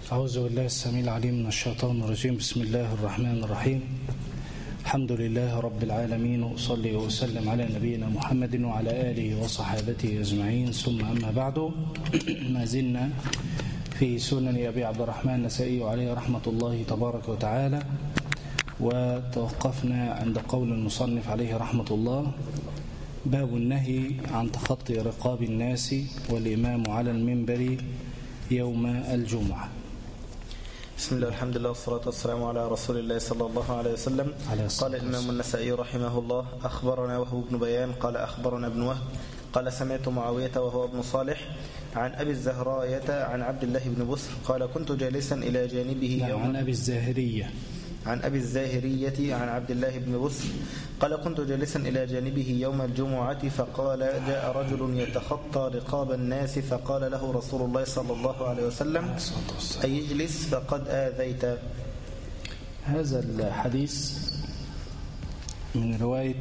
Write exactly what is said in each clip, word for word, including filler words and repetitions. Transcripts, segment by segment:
أعوذ بالله السميع العليم من الشيطان الرجيم. بسم الله الرحمن الرحيم. الحمد لله رب العالمين، وأصلي وأسلم على نبينا محمد وعلى آله وصحابته أجمعين، ثم أما بعد. ما زلنا في سنن أبي عبد الرحمن النسائي عليه رحمة الله تبارك وتعالى، وتوقفنا عند قول المصنف عليه رحمة الله: باب النهي عن تخطي رقاب الناس والإمام على المنبر يوم الجمعة. بسم الله والحمد لله والصلاة والسلام على رسول الله صلى الله عليه وسلم. قال الإمام النسائي رحمه الله: أخبرنا وهو ابن بيان قال أخبرنا ابن وهب قال سمعت معاوية وهو ابن صالح عن أبي الزهراية عن عبد الله بن بسر قال كنت جالسا إلى جانبه يوم عن أبي الزاهرية عن أبي الزاهرية عن عبد الله بن بسر قال كنت جالسا إلى جانبه يوم الجمعة فقال: جاء رجل يتخطى رقاب الناس فقال له رسول الله صلى الله عليه وسلم: أيجلس فقد آذيت. هذا الحديث من رواية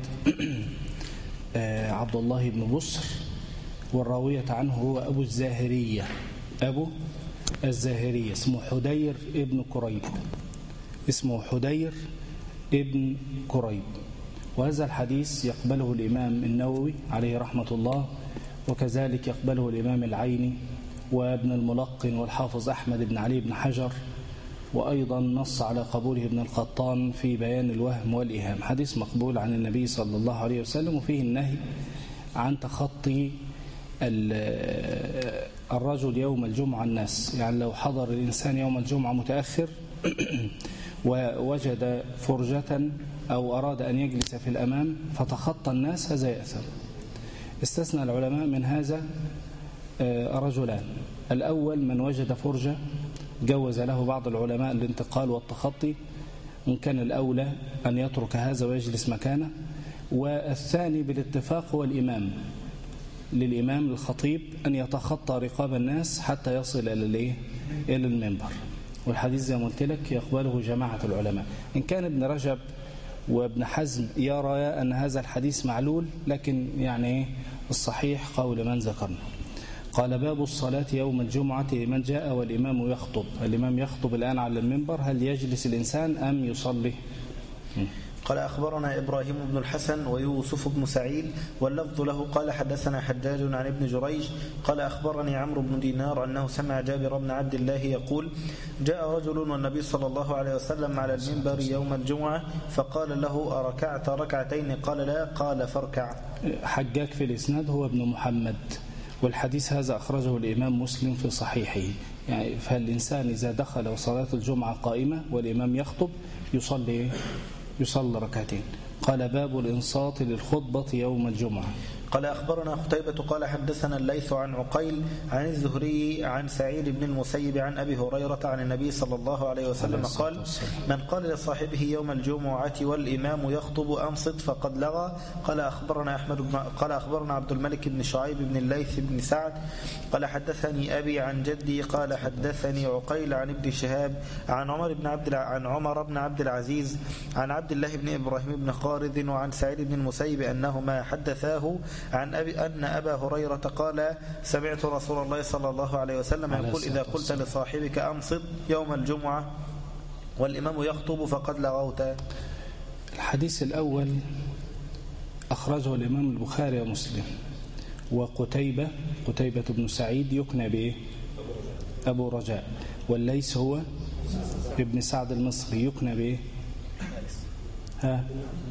عبد الله بن بسر، والراوية عنه هو أبو الزاهرية أبو الزاهرية اسمه حدير ابن كريب اسمه حدير ابن كريب وهذا الحديث يقبله الإمام النووي عليه رحمة الله، وكذلك يقبله الإمام العيني وابن الملقن والحافظ أحمد بن علي بن حجر، وأيضا نص على قبوله ابن القطان في بيان الوهم والإيهام. حديث مقبول عن النبي صلى الله عليه وسلم، وفيه النهي عن تخطي الرجل يوم الجمعة الناس. يعني لو حضر الإنسان يوم الجمعة متأخر ووجد فرجة أو أراد أن يجلس في الأمام فتخطى الناس، هذا يأثم. استثنى العلماء من هذا رجلان: الأول من وجد فرجة جوز له بعض العلماء الانتقال والتخطي إن كان الأولى أن يترك هذا ويجلس مكانه، والثاني بالاتفاق هو الإمام للإمام الخطيب أن يتخطى رقاب الناس حتى يصل إلى المنبر. والحديث زي ما قلت لك يقبله جماعة العلماء. إن كان ابن رجب وابن حزم يرى أن هذا الحديث معلول، لكن يعني الصحيح قول من ذكرنا. قال: باب الصلاة يوم الجمعة لمن جاء والإمام يخطب. الإمام يخطب الآن على المنبر، هل يجلس الإنسان أم يصلي؟ قال: أخبرنا إبراهيم بن الحسن ويوسف بن سعيد واللفظ له قال حدثنا حجاج عن ابن جريج قال أخبرني عمرو بن دينار أنه سمع جابر بن عبد الله يقول: جاء رجل والنبي صلى الله عليه وسلم على المنبر يوم الجمعة فقال له: أركعت ركعتين؟ قال: لا. قال: فاركع. حجاج في الإسناد هو ابن محمد، والحديث هذا أخرجه الإمام مسلم في صحيحه. يعني فالإنسان إذا دخل صلاة الجمعة قائمة والإمام يخطب يصلي يصلي ركعتين. قال: باب الإنصات للخطبة يوم الجمعة. قال: أخبرنا قتيبة قال حدثنا الليث عن عقيل عن الزهري عن سعيد بن المسيب عن أبي هريرة عن النبي صلى الله عليه وسلم قال: من قال لصاحبه يوم الجمعة والإمام يخطب أنصت فقد لغى. قال: أخبرنا أحمد بن قال أخبرنا عبد الملك بن شعيب بن الليث بن سعد قال حدثني أبي عن جدي قال حدثني عقيل عن ابن شهاب عن عمر بن عبد عن عمر بن عبد العزيز عن عبد الله بن إبراهيم بن خارذ وعن سعيد بن المسيب أنهما حدثاه عن أبي أن أبا هريرة قال: سمعت رسول الله صلى الله عليه وسلم يقول: إذا قلت لصاحبك أنصت يوم الجمعة والإمام يخطب فقد لغوت. الحديث الأول أخرجه الإمام البخاري ومسلم، وقتيبة قتيبة بن سعيد يكنى بإيه؟ أبو رجاء. والليث هو ابن سعد المصري يكنى بإيه؟ ها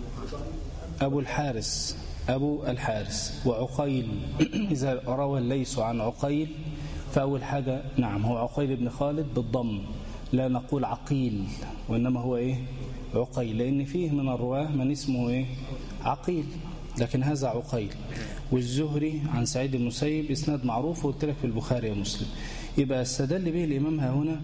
أبو الحارس أبو الحارس. وعقيل إذا روى الليث عن عقيل فأول حاجة نعم هو عقيل بن خالد بالضم، لا نقول عقيل وإنما هو إيه؟ عقيل، لأن فيه من الرواه من اسمه إيه؟ عقيل، لكن هذا عقيل. والزهري عن سعيد بن المسيب إسناد معروف وقلت لك في البخاري ومسلم. يبقى استدل به الإمام هنا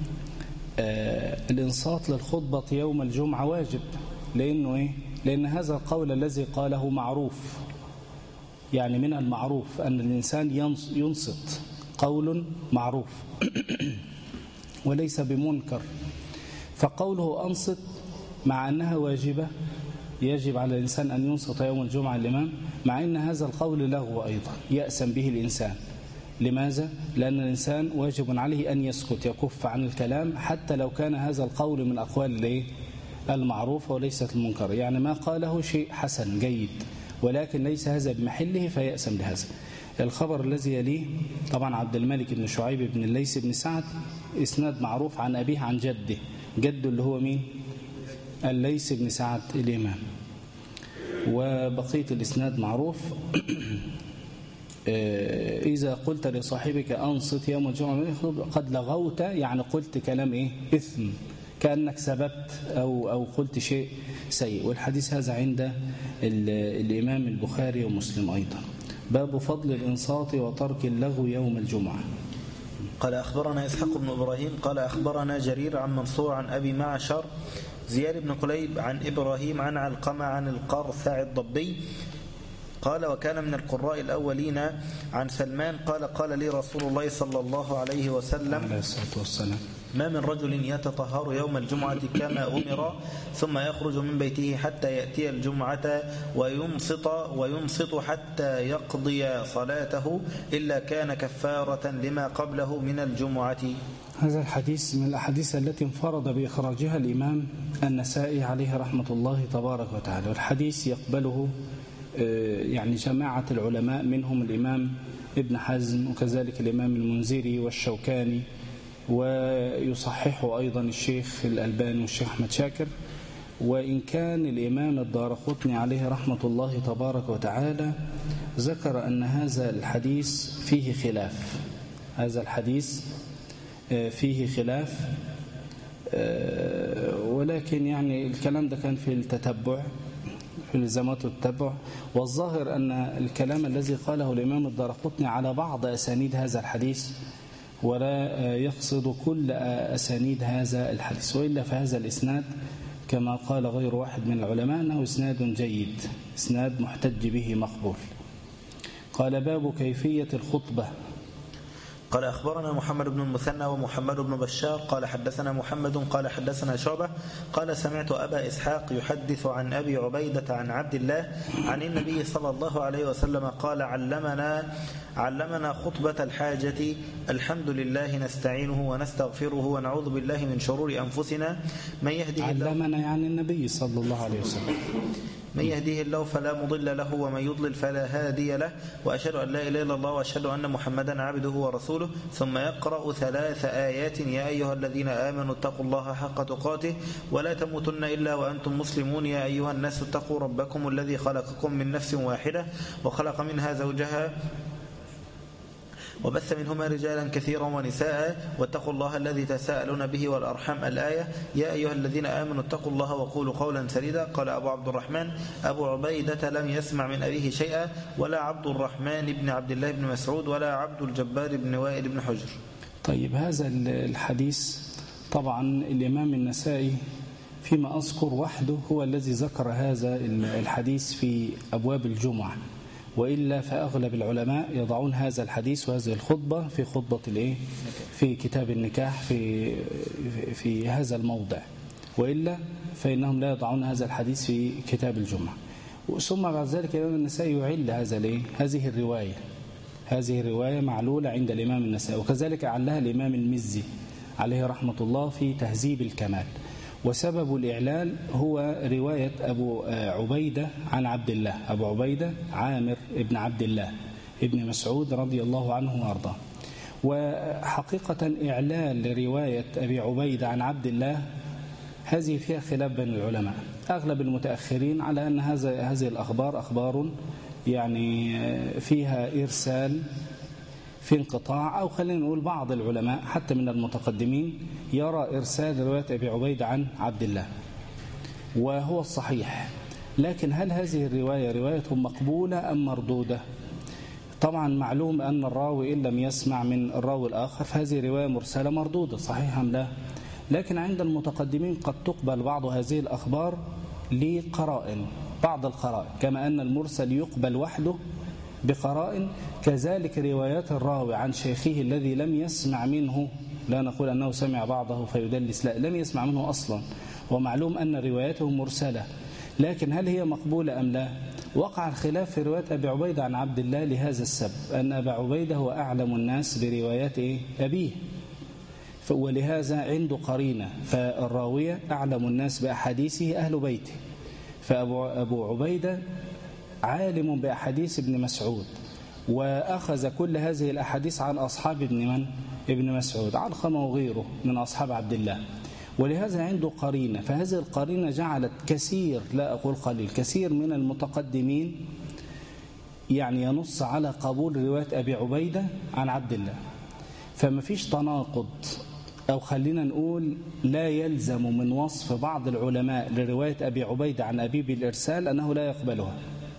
آه الإنصات للخطبة يوم الجمعة واجب، لأنه إيه؟ لأن هذا القول الذي قاله معروف، يعني من المعروف أن الإنسان ينصت، قول معروف وليس بمنكر. فقوله أنصت مع أنها واجبة، يجب على الإنسان أن ينصت يوم الجمعة الإمام، مع أن هذا القول لغو أيضا يأسم به الإنسان. لماذا؟ لأن الإنسان واجب عليه أن يسكت، يكف عن الكلام حتى لو كان هذا القول من أقوال المعروفة وليست المنكر. يعني ما قاله شيء حسن جيد ولكن ليس هذا بمحله فيأسم لهذا. الخبر الذي يليه طبعا عبد الملك بن شعيب بن الليث بن سعد، إسناد معروف عن أبيه عن جده، جده اللي هو مين؟ الليث بن سعد الإمام. وبقية الإسناد معروف. إذا قلت لصاحبك أنصت يوم الجمعة قد لغوت، يعني قلت كلام إيه؟ إثم، كأنك سببت أو, أو قلت شيء سيء. والحديث هذا عند الإمام البخاري ومسلم أيضا. باب فضل الإنصات وترك اللغو يوم الجمعة. قال أخبرنا إسحاق بن إبراهيم قال أخبرنا جرير عن منصور عن أبي معشر زياد بن قليب عن إبراهيم عن علقمة عن القرثع الضبي قال وكان من القراء الأولين عن سلمان قال قال لي رسول الله صلى الله عليه وسلم عليه الصلاة والسلام ما من رجل يتطهر يوم الجمعة كما أمر ثم يخرج من بيته حتى يأتي الجمعة وينصت, وينصت حتى يقضي صلاته إلا كان كفارة لما قبله من الجمعة. هذا الحديث من الأحاديث التي انفرد بإخراجها الإمام النسائي عليه رحمة الله تبارك وتعالى. والحديث يقبله يعني جماعة العلماء منهم الإمام ابن حزم وكذلك الإمام المنذري والشوكاني، ويصححه أيضا الشيخ الألباني والشيخ أحمد شاكر. وإن كان الإمام الدارقطني عليه رحمة الله تبارك وتعالى ذكر أن هذا الحديث فيه خلاف، هذا الحديث فيه خلاف، ولكن يعني الكلام ده كان في التتبع في الزامات التتبع. والظاهر أن الكلام الذي قاله الإمام الدارقطني على بعض أسانيد هذا الحديث ولا يقصد كل أسانيد هذا الحديث، وإلا فهذا الإسناد كما قال غير واحد من العلماء أنه إسناد جيد، إسناد محتج به مقبول. قال باب كيفية الخطبة. قال أخبرنا محمد بن المثنى ومحمد بن بشار قال حدثنا محمد قال حدثنا شعبة قال سمعت أبا إسحاق يحدث عن أبي عبيدة عن عبد الله عن النبي صلى الله عليه وسلم قال علمنا علمنا خطبة الحاجة الحمد لله نستعينه ونستغفره ونعوذ بالله من شرور أنفسنا من يهده الله. علمنا يعني النبي صلى الله عليه وسلم. من يهديه الله فلا مضل له ومن يضلل فلا هادي له وأشهد أن لا إله إلا الله وأشهد أن محمدا عبده ورسوله. ثم يقرأ ثلاث آيات يا أيها الذين آمنوا اتقوا الله حق تقاته ولا تموتن إلا وأنتم مسلمون يا أيها الناس اتقوا ربكم الذي خلقكم من نفس واحدة وخلق منها زوجها وبث منهما رجالا كثيرا ونساء واتقوا الله الذي تساءلون به والأرحام الآية يا أيها الذين آمنوا اتقوا الله وقولوا قولا سديدا. قال أبو عبد الرحمن أبو عبيدة لم يسمع من أبيه شيئا ولا عبد الرحمن بن عبد الله بن مسعود ولا عبد الجبار بن وائل بن حجر. طيب هذا الحديث طبعا الإمام النسائي فيما أذكر وحده هو الذي ذكر هذا الحديث في أبواب الجمعة، وإلا فأغلب العلماء يضعون هذا الحديث وهذه الخطبة في خطبة الإيه؟ في كتاب النكاح في في هذا الموضع، وإلا فإنهم لا يضعون هذا الحديث في كتاب الجمعة. ثم بعد ذلك الإمام النسائي يعل هذا الإيه؟ هذه الرواية هذه الرواية معلولة عند الإمام النسائي، وكذلك علها الإمام المزي عليه رحمة الله في تهذيب الكمال. وسبب الإعلال هو رواية أبو عبيدة عن عبد الله، أبو عبيدة عامر ابن عبد الله ابن مسعود رضي الله عنه وأرضاه. وحقيقة إعلال لرواية أبي عبيدة عن عبد الله هذه فيها خلاف بين العلماء. أغلب المتأخرين على أن هذا هذه الأخبار أخبار يعني فيها إرسال في انقطاع، أو خلينا نقول بعض العلماء حتى من المتقدمين يرى إرسال رواية أبي عبيدة عن عبد الله وهو الصحيح. لكن هل هذه الرواية رواية مقبولة أم مردودة؟ طبعا معلوم أن الراوي إن لم يسمع من الراوي الآخر فهذه رواية مرسلة مردودة، صحيح أم لا؟ لكن عند المتقدمين قد تقبل بعض هذه الأخبار لقرائن، بعض القرائن، كما أن المرسل يقبل وحده بقرائن، كذلك روايات الراوي عن شيخه الذي لم يسمع منه، لا نقول أنه سمع بعضه فيدلس، لا، لم يسمع منه أصلا، ومعلوم أن روايته مرسلة. لكن هل هي مقبولة أم لا؟ وقع الخلاف في رواية أبي عبيدة عن عبد الله لهذا السبب، أن أبا عبيدة هو أعلم الناس بروايات أبيه، ولهذا عنده قرينة، فالراوية أعلم الناس بأحاديثه أهل بيته، فأبو أبو عبيدة عالم بأحاديث ابن مسعود، وأخذ كل هذه الأحاديث عن أصحاب ابن من؟ ابن مسعود، علقمة وغيره من أصحاب عبد الله، ولهذا عنده قرينة. فهذه القرينة جعلت كثير، لا أقول قليل، كثير من المتقدمين يعني ينص على قبول رواية أبي عبيدة عن عبد الله. فما فيش تناقض، أو خلينا نقول لا يلزم من وصف بعض العلماء لرواية أبي عبيدة عن أبيه بالإرسال أنه لا يقبلها.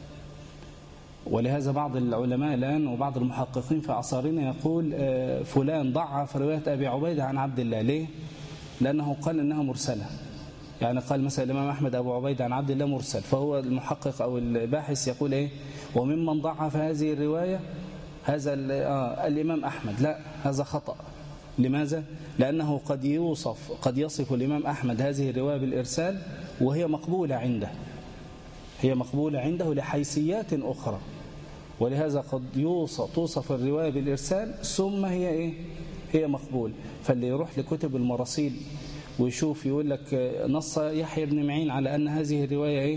ولهذا بعض العلماء الآن وبعض المحققين في عصرنا يقول فلان ضعف رواية أبي عبيدة عن عبد الله. ليه؟ لأنه قال إنها مرسلة. يعني قال مثلا الإمام أحمد أبو عبيدة عن عبد الله مرسل، فهو المحقق أو الباحث يقول إيه؟ وممن ضعف هذه الرواية هذا آه الإمام أحمد. لا، هذا خطأ. لماذا؟ لأنه قد يوصف قد يصف الإمام أحمد هذه الرواية بالإرسال وهي مقبولة عنده، هي مقبولة عنده لحيثيات أخرى، ولهذا قد يوصف توصف الرواية بالإرسال ثم هي إيه؟ هي مقبول. فاللي يروح لكتب المراسيل ويشوف يقول لك نص يحيى بن معين على أن هذه الرواية إيه؟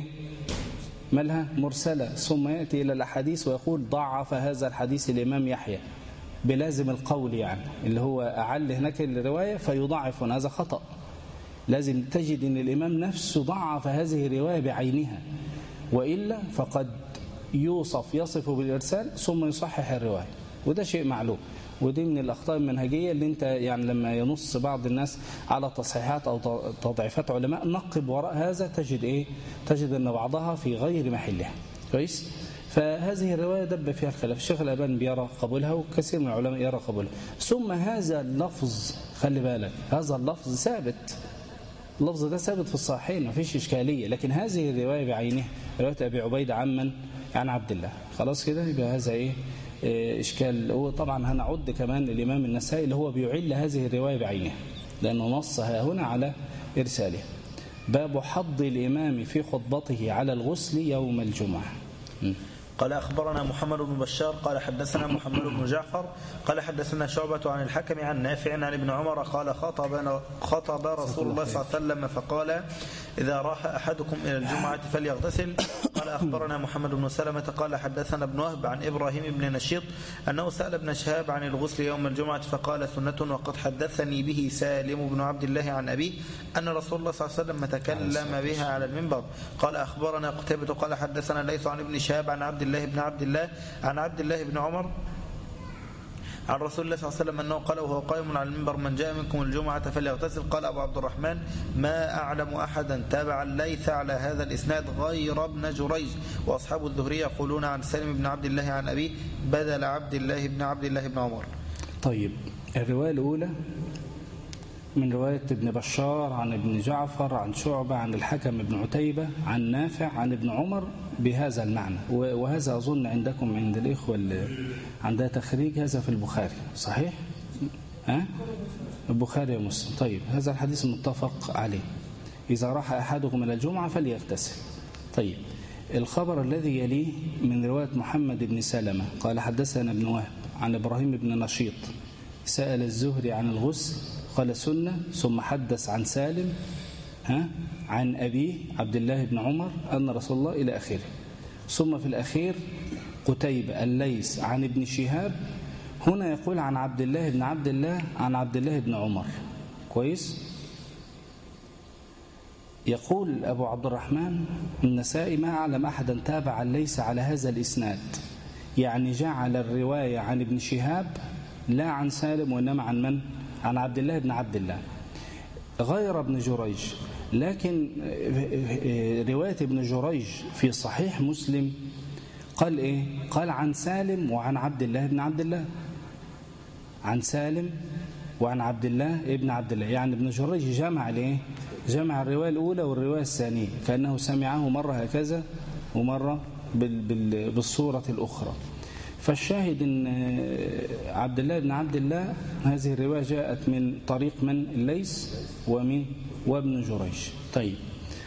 مالها؟ مرسلة، ثم يأتي إلى الأحاديث ويقول ضعف هذا الحديث الإمام يحيى بلازم القول، يعني اللي هو أعل هناك الرواية فيضعف. هذا خطأ. لازم تجد أن الإمام نفسه ضعف هذه الرواية بعينها، وإلا فقد يوصف يصف بالإرسال ثم يصحح الرواية، وده شيء معلوم. ودي من الأخطاء المنهجية اللي انت يعني لما ينص بعض الناس على تصحيحات أو تضعيفات علماء نقب وراء هذا تجد إيه؟ تجد أن بعضها في غير محلها. كويس؟ فهذه الرواية دب فيها الخلاف. الشيخ الألباني يرى قبولها وكثير من العلماء يرى قبولها. ثم هذا اللفظ، خلي بالك، هذا اللفظ ثابت، اللفظ ده ثابت في الصحيحين ما فيش إشكالية، لكن هذه الرواية بعينها رواية أبي عبيدة عمن عن عبد الله، خلاص كده يبقى هذا إيه؟ إشكال. هو طبعا هنعد كمان الإمام النسائي اللي هو بيعل هذه الرواية بعينها لأنه نصها هنا على إرسالها. باب حض الإمام في خطبته على الغسل يوم الجمعة. م. قال أخبرنا محمد بن بشار قال حدثنا محمد بن جعفر قال حدثنا شعبة عن الحكم عن نافع عن ابن عمر قال خطب, خطب رسول الله صلى الله عليه وسلم فقال إذا راح أحدكم إلى الجمعة فليغتسل. قال أخبرنا محمد بن سلمة قال حدثنا ابن وهب عن إبراهيم بن نشيط أنه سأل ابن شهاب عن الغسل يوم الجمعة فقال سنة، وقد حدثني به سالم بن عبد الله عن أبيه أن رسول الله صلى الله عليه وسلم تكلم بها على المنبر. قال أخبرنا قتيبة قال حدثنا ليث عن ابن شهاب عن عبد الله بن عبد الله عن عبد الله بن عمر عن رسول الله صلى الله عليه وسلم أنه قال وهو قائم على المنبر من جاء منكم الجمعة فليغتسل. قال أبو عبد الرحمن ما أعلم أحدا تابع الليث على هذا الإسناد غير ابن جريج، وأصحاب الزهري يقولون عن سالم بن عبد الله عن أبيه بدل عبد الله بن عبد الله بن عمر. طيب، الرواية الأولى من رواية ابن بشار عن ابن جعفر عن شعبة عن الحكم بن عتيبة عن نافع عن ابن عمر بهذا المعنى، وهذا أظن عندكم عند الإخوة اللي عندها تخريج هذا في البخاري، صحيح؟ ها؟ البخاري ومسلم. طيب، هذا الحديث متفق عليه، إذا راح أحدكم إلى الجمعة فليغتسل. طيب، الخبر الذي يليه من رواية محمد بن سلمة قال حدثنا ابن وهب عن إبراهيم بن نشيط سأل الزهري عن الغسل قال سنة، ثم حدث عن سالم ها عن أبيه عبد الله بن عمر أن رسول الله إلى آخره. ثم في الأخير قتيبة الليث عن ابن شهاب، هنا يقول عن عبد الله بن عبد الله عن عبد الله بن عمر. كويس؟ يقول أبو عبد الرحمن النسائي ما أعلم أحدا تابع الليث على هذا الإسناد، يعني جعل الرواية عن ابن شهاب لا عن سالم وإنما عن من؟ عن عبد الله بن عبد الله غير ابن جريج. لكن رواية ابن جريج في صحيح مسلم قال إيه؟ قال عن سالم وعن عبد الله بن عبد الله، عن سالم وعن عبد الله ابن عبد الله. يعني ابن جريج جمع ليه؟ جمع الرواية الأولى والرواية الثانية، كأنه سمعه مرة هكذا ومرة بالصورة الأخرى. فالشاهد أن عبد الله بن عبد الله هذه الرواية جاءت من طريق من؟ الليث ومن وابن جريج. طيب،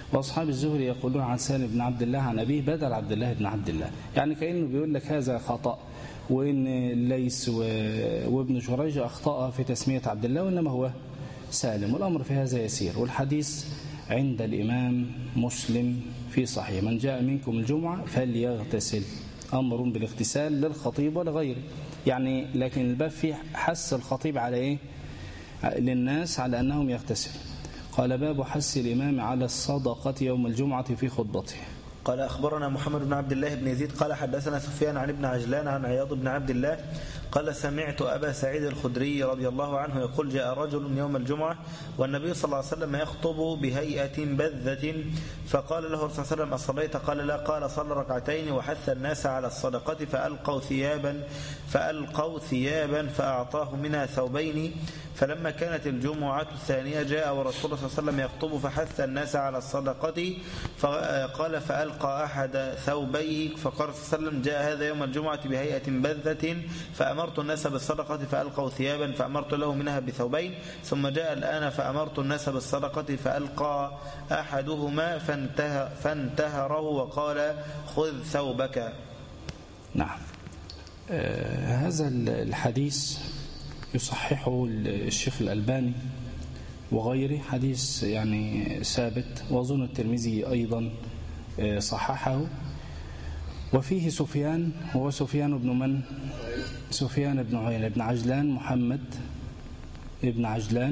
وأصحاب الزهري يقولون عن سالم بن عبد الله عن أبيه بدل عبد الله بن عبد الله، يعني كأنه بيقول لك هذا خطأ، وإن ليس وابن جريج أخطأ في تسمية عبد الله وإنما هو سالم، والأمر في هذا يسير. والحديث عند الإمام مسلم في صحيح: من جاء منكم الجمعة فليغتسل، أمر بالاغتسال للخطيب ولغيره، يعني لكن الباب فيه حث الخطيب على إيه؟ للناس على أنهم يغتسلوا. قال: باب حث الإمام على الصدقة يوم الجمعة في خطبته. قال: أخبرنا محمد بن عبد الله بن يزيد قال حدثنا سفيان عن ابن عجلان عن عياض بن عبد الله قال: سمعت أبا سعيد الخدري رضي الله عنه يقول: جاء رجل يوم الجمعة والنبي صلى الله عليه وسلم يخطب بهيئة بذة، فقال له الرسول صلى الله عليه وسلم: أصليت؟ قال: لا. قال: صلى ركعتين وحث الناس على الصدقة فألقوا ثيابا فألقوا ثيابا فأعطاه منها ثوبين. فلما كانت الجمعة الثانية جاء ورسول الله صلى الله عليه وسلم يخطب فحث الناس على الصدقة، فقال: فألقى أحد ثوبيه، فقال صلى الله عليه وسلم: جاء هذا يوم الجمعة بهيئة بذة فأمرت الناس بالصدقة فألقوا ثيابا فأمرت له منها بثوبين، ثم جاء الآن فأمرت الناس بالصدقة فألقى أحدهما فانته فانتهره وقال: خذ ثوبك. نعم. آه هذا الحديث يصححه الشيخ الألباني وغيره، حديث يعني ثابت، وأظن الترمذي أيضا صححه. وفيه سفيان، وهو سفيان بن من؟ سفيان بن عيينة بن عجلان، محمد بن عجلان.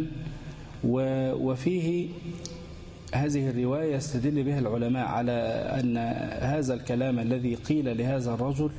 وفيه هذه الرواية يستدل بها العلماء على أن هذا الكلام الذي قيل لهذا الرجل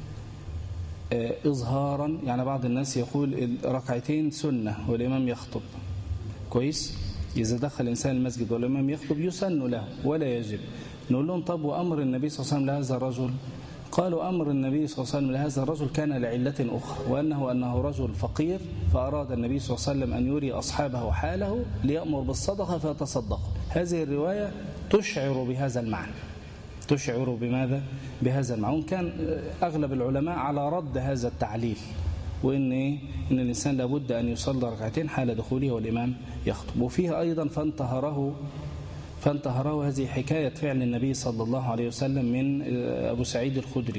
إظهارا، يعني بعض الناس يقول ركعتين سنة والإمام يخطب، كويس؟ إذا دخل الإنسان المسجد والإمام يخطب يسن له ولا يجب. نقول لهم: طب وأمر النبي صلى الله عليه وسلم لهذا الرجل؟ قالوا: أمر النبي صلى الله عليه وسلم لهذا الرجل كان لعلة أخرى، وأنه أنه رجل فقير، فأراد النبي صلى الله عليه وسلم أن يري أصحابه حاله ليأمر بالصدقة فيتصدقوا. هذه الرواية تشعر بهذا المعنى، تشعر بماذا؟ بهذا المعنى. كان أغلب العلماء على رد هذا التعليل، وإن إن الإنسان لابد أن يصلي ركعتين حال دخوله والإمام يخطب. وفيها أيضا فانتهره فانتهره هذه حكاية فعل النبي صلى الله عليه وسلم من أبو سعيد الخدري.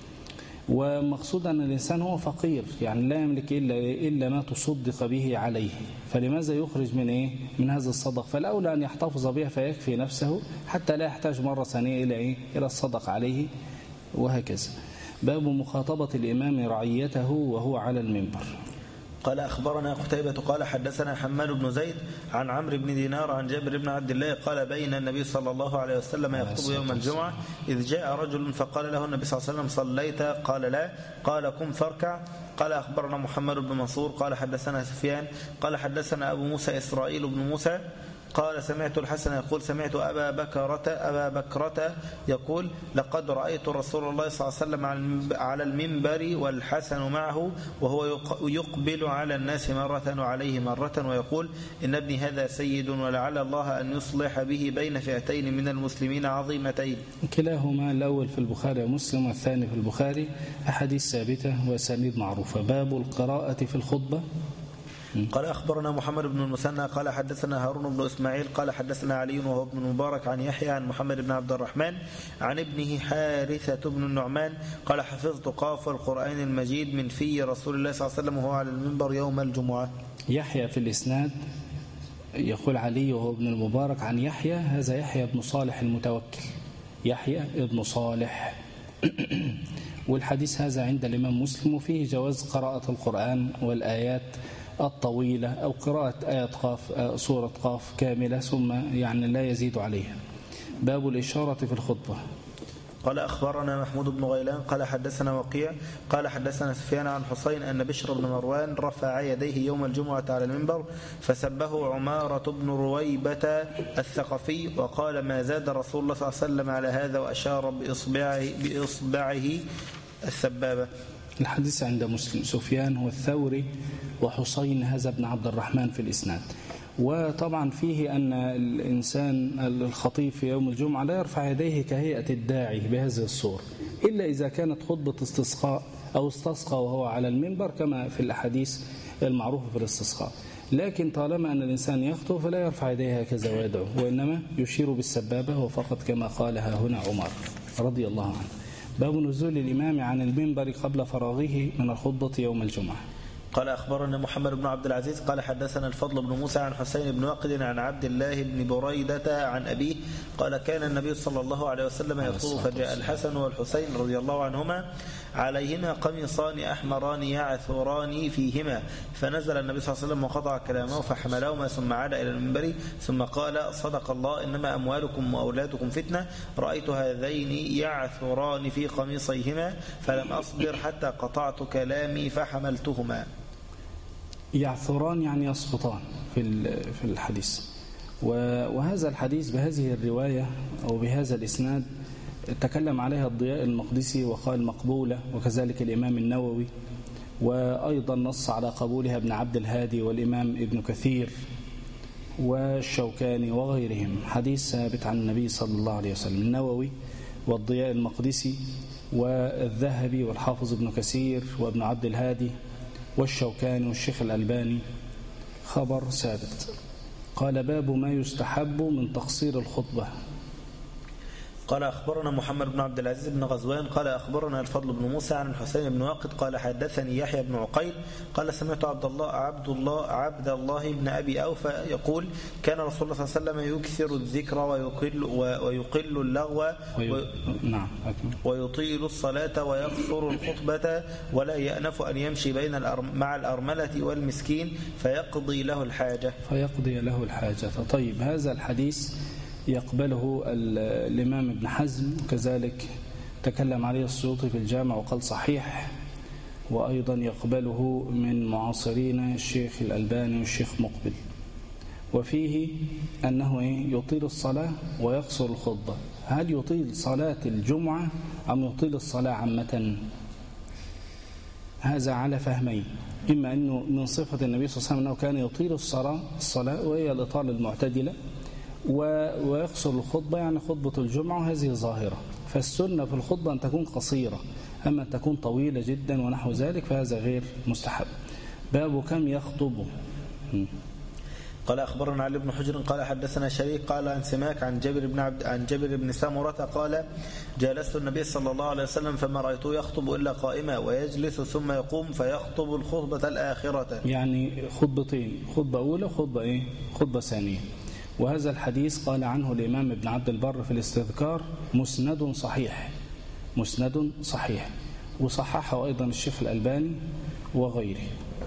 ومقصود أن الإنسان هو فقير، يعني لا يملك إلا إلا ما تصدق به عليه، فلماذا يخرج من إيه؟ من هذا الصدق؟ فالأولى أن يحتفظ بها فيكفي نفسه حتى لا يحتاج مرة ثانية إلى إيه؟ إلى الصدق عليه، وهكذا. باب مخاطبة الإمام رعيته وهو على المنبر. قال: أخبرنا قتيبة قال حدثنا حماد بن زيد عن عمرو بن دينار عن جابر بن عبد الله قال: بين النبي صلى الله عليه وسلم يخطب يوم الجمعة إذ جاء رجل فقال له النبي صلى الله عليه وسلم: صليت؟ قال: لا. قال: قم فاركع. قال: أخبرنا محمد بن منصور قال حدثنا سفيان قال حدثنا أبو موسى إسرائيل بن موسى قال: سمعت الحسن يقول: سمعت أبا بكرة أبا بكرة يقول: لقد رأيت رسول الله صلى الله عليه وسلم على المنبر والحسن معه وهو يقبل على الناس مرة وعليه مرة ويقول: إن ابني هذا سيد ولعل الله أن يصلح به بين فئتين من المسلمين عظيمتين. كلاهما الأول في البخاري ومسلم والثاني في البخاري، أحاديث ثابتة وأسانيد معروفة. باب القراءة في الخطبة. قال: أخبرنا محمد بن المثنى قال حدثنا هارون بن إسماعيل قال حدثنا علي وهو ابن مبارك عن يحيى عن محمد بن عبد الرحمن عن ابنه حارثة بن النعمان قال: حفظت قاف القرآن المجيد من في رسول الله صلى الله عليه وسلم وهو على المنبر يوم الجمعة. يحيى في الإسناد يقول علي وهو ابن المبارك عن يحيى، هذا يحيى بن صالح المتوكل، يحيى ابن صالح. والحديث هذا عند الإمام مسلم، وفيه جواز قراءة القرآن والآيات الطويلة أو قراءة آيات قاف، سورة قاف كاملة ثم يعني لا يزيد عليها. باب الإشارة في الخطبة. قال: أخبرنا محمود بن غيلان قال حدثنا وقيع قال حدثنا سفيان عن حسين أن بشر بن مروان رفع يديه يوم الجمعة على المنبر فسبه عمارة بن رويبة الثقفي وقال: ما زاد رسول الله صلى الله عليه وسلم على هذا، وأشار بإصبعه, بإصبعه السبابة. الحديث عند مسلم، سفيان هو الثوري وحسين هذا ابن عبد الرحمن في الإسناد. وطبعا فيه أن الإنسان الخطيب في يوم الجمعة لا يرفع يديه كهيئة الداعي بهذه الصورة، إلا إذا كانت خطبة استسقاء أو استسقى وهو على المنبر كما في الأحاديث المعروفة في الاستسقاء. لكن طالما أن الإنسان يخطب فلا يرفع يديه هكذا ويدعو، وإنما يشير بالسبابة وفقط كما قالها هنا عمر رضي الله عنه. باب نزول الإمام عن المنبر قبل فراغه من الخطبة يوم الجمعة. قال أخبرنا محمد بن عبد العزيز قال حدثنا الفضل بن موسى عن حسين بن واقد عن عبد الله بن بريدة عن أبيه قال كان النبي صلى الله عليه وسلم يخطب فجاء الحسن والحسين رضي الله عنهما عليهما قميصان أحمران يعثران فيهما، فنزل النبي صلى الله عليه وسلم وقطع كلامه فحملهما ثم عاد إلى المنبر ثم قال صدق الله إنما أموالكم وأولادكم فتنة، رأيت هذين يعثران في قميصيهما فلم أصبر حتى قطعت كلامي فحملتهما. يعثران يعني يسقطان في في الحديث، وهذا الحديث بهذه الرواية أو بهذا الإسناد تكلم عليها الضياء المقدسي وقال مقبولة، وكذلك الإمام النووي، وأيضا نص على قبولها ابن عبد الهادي والإمام ابن كثير والشوكاني وغيرهم. حديث ثابت عن النبي صلى الله عليه وسلم. النووي والضياء المقدسي والذهبي والحافظ ابن كثير وابن عبد الهادي والشوكاني والشيخ الألباني خبر ثابت. قال باب ما يستحب من تقصير الخطبة. قال أخبرنا محمد بن عبد العزيز بن غزوان قال أخبرنا الفضل بن موسى عن الحسين بن واقد قال حدثني يحيى بن عقيل قال سمعت عبد الله عبد الله عبد الله بن أبي أوفى يقول كان رسول الله صلى الله عليه وسلم يكثر الذكر ويقل ويقل اللغو وي... نعم. ويطيل الصلاة ويقصر الخطبة ولا يأنف أن يمشي بين الأرم... مع الأرملة والمسكين فيقضي له الحاجة فيقضي له الحاجة. طيب هذا الحديث يقبله الإمام ابن حزم، وكذلك تكلم عليه السيوطي في الجامع وقال صحيح، وأيضا يقبله من معاصرين الشيخ الألباني والشيخ مقبل. وفيه أنه يطيل الصلاة ويقصر الخطبة. هل يطيل صلاة الجمعة أم يطيل الصلاة عامة؟ هذا على فهمين، إما أنه من صفة النبي صلى الله عليه وسلم أنه كان يطيل الصلاة الصلاة وهي الإطالة المعتدلة، ويقصر الخطبة يعني خطبة الجمعة، هذه ظاهرة. فالسنة في الخطبة أن تكون قصيرة، أما أن تكون طويلة جدا ونحو ذلك فهذا غير مستحب. باب كم يخطب. قال أخبرنا علي بن حجر قال حدثنا شريك قال عن سماك عن جابر بن عبد عن جابر بن سمرة قال جالست النبي صلى الله عليه وسلم فما رأيته يخطب إلا قائما ويجلس ثم يقوم فيخطب الخطبة الآخرة، يعني خطبتين، خطبة أولى وخطبة إيه؟ خطبة ثانية. وهذا الحديث قال عنه الإمام ابن عبد البر في الاستذكار مسند صحيح، مسند صحيح، وصححه أيضا الشيخ الألباني وغيره.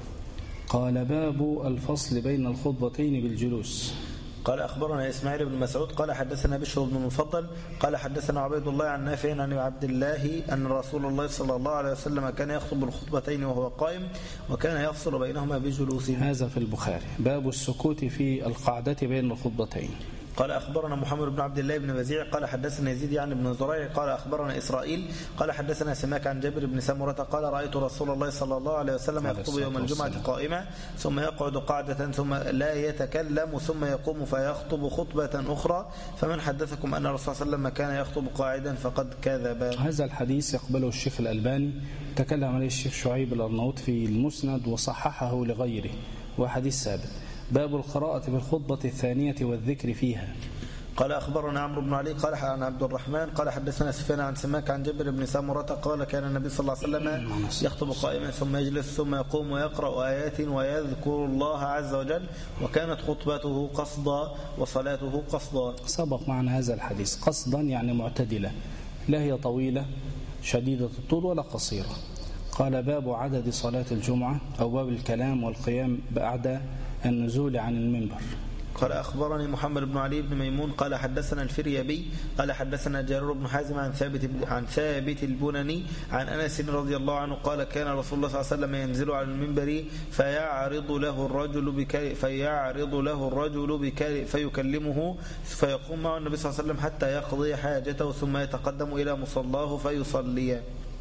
قال باب الفصل بين الخطبتين بالجلوس. قال أخبرنا إسماعيل بن مسعود قال حدثنا بشر بن المفضل قال حدثنا عبيد الله عن نافع عن عبد الله أن رسول الله صلى الله عليه وسلم كان يخطب الخطبتين وهو قائم وكان يفصل بينهما بجلوس. هذا في البخاري. باب السكوت في القعدة بين الخطبتين. قال أخبرنا محمد بن عبد الله بن وزيع قال حدثنا يزيد يعني بن زريع قال أخبرنا إسرائيل قال حدثنا سماك عن جابر بن سمرة قال رأيت رسول الله صلى الله عليه وسلم يخطب يوم الجمعة قائما ثم يقعد قعدة ثم لا يتكلم ثم يقوم فيخطب خطبة أخرى، فمن حدثكم أن الرسول صلى الله عليه وسلم كان يخطب قاعدا فقد كذب. هذا الحديث يقبله الشيخ الألباني، تكلم عليه الشيخ شعيب الأرناؤوط في المسند وصححه لغيره، وحديث ثابت. باب القراءة في الخطبة الثانية والذكر فيها. قال أخبرنا عمرو بن علي قال عن عبد الرحمن قال حدثنا سفيان عن سماك عن جابر بن سمرة قال كان النبي صلى الله عليه وسلم يخطب قائما ثم يجلس ثم يقوم ويقرأ آيات ويذكر الله عز وجل وكانت خطبته قصدا وصلاته قصدا. سبق معنا هذا الحديث. قصدا يعني معتدلة، لا هي طويلة شديدة الطول ولا قصيرة. قال باب عدد صلاة الجمعة أو باب الكلام والقيام بعد النزول عن المنبر. قال أخبرني محمد بن علي بن ميمون قال حدثنا الفريابي قال حدثنا جرير بن حازم عن ثابت عن ثابت البناني عن أنس رضي الله عنه قال كان رسول الله صلى الله عليه وسلم ينزل على المنبر فيعرض له الرجل بكلمة فيعرض له الرجل بكلمة فيكلمه فيقوم مع النبي صلى الله عليه وسلم حتى يقضي حاجته ثم يتقدم إلى مصلاه فيصلي.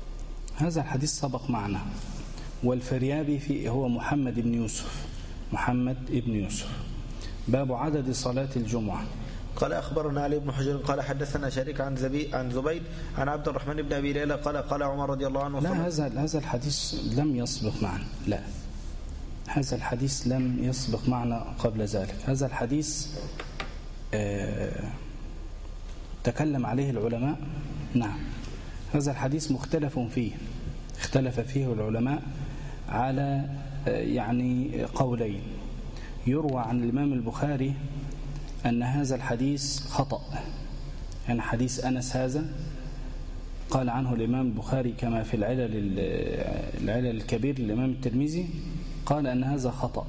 هذا الحديث سبق معنا. والفريابي فيه هو محمد بن يوسف محمد بن يوسف. باب عدد صلاة الجمعة. قال أخبرنا علي بن حجر قال حدثنا شريك عن زبي عن زبيد عن عبد الرحمن بن أبي ليلى قال قال عمر رضي الله عنه. لا هذا هذا الحديث لم يسبق معنا. لا هذا الحديث لم يسبق معنا قبل ذلك. هذا الحديث آه تكلم عليه العلماء. نعم، هذا الحديث مختلف فيه، اختلف فيه العلماء على آه يعني قولين. يروى عن الإمام البخاري أن هذا الحديث خطأ، يعني حديث أنس هذا قال عنه الإمام البخاري كما في العلل العلل الكبير للإمام الترمذي، قال أن هذا خطأ.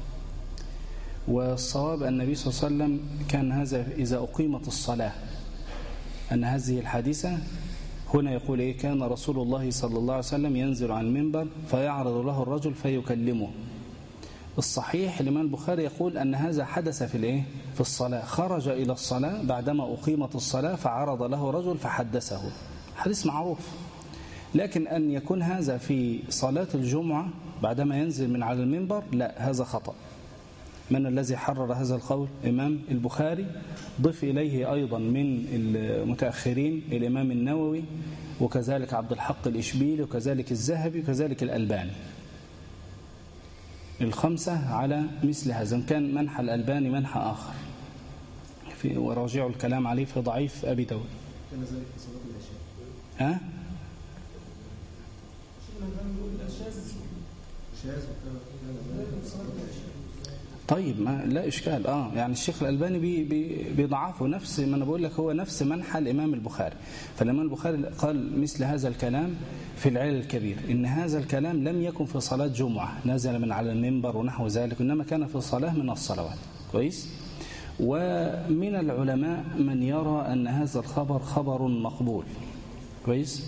والصواب أن النبي صلى الله عليه وسلم كان هذا إذا أقيمت الصلاة، أن هذه الحادثة هنا يقول إيه، كان رسول الله صلى الله عليه وسلم ينزل عن المنبر فيعرض له الرجل فيكلمه. الصحيح الإمام البخاري يقول أن هذا حدث في الإيه؟ في الصلاة، خرج إلى الصلاة بعدما أقيمت الصلاة فعرض له رجل فحدثه، حديث معروف. لكن أن يكون هذا في صلاة الجمعة بعدما ينزل من على المنبر، لا، هذا خطأ. من الذي حرر هذا القول؟ إمام البخاري، ضف إليه أيضا من المتأخرين الإمام النووي، وكذلك عبد الحق الإشبيلي، وكذلك الذهبي، وكذلك الألباني. الخمسة على مثل هذا. إن كان منحى الألباني منحى آخر في وراجعوا الكلام عليه في ضعيف أبي داود. كان ذلك في صلاة العشاء. ها؟ طيب، ما لا إشكال. آه يعني الشيخ الألباني بي بي بيضعفه، نفس ما أنا بقول لك، هو نفس منحى الإمام البخاري. فالإمام البخاري قال مثل هذا الكلام في العلل الكبير، إن هذا الكلام لم يكن في صلاة جمعة نزل من على المنبر ونحو ذلك، إنما كان في صلاة من الصلوات. كويس. ومن العلماء من يرى أن هذا الخبر خبر مقبول. كويس.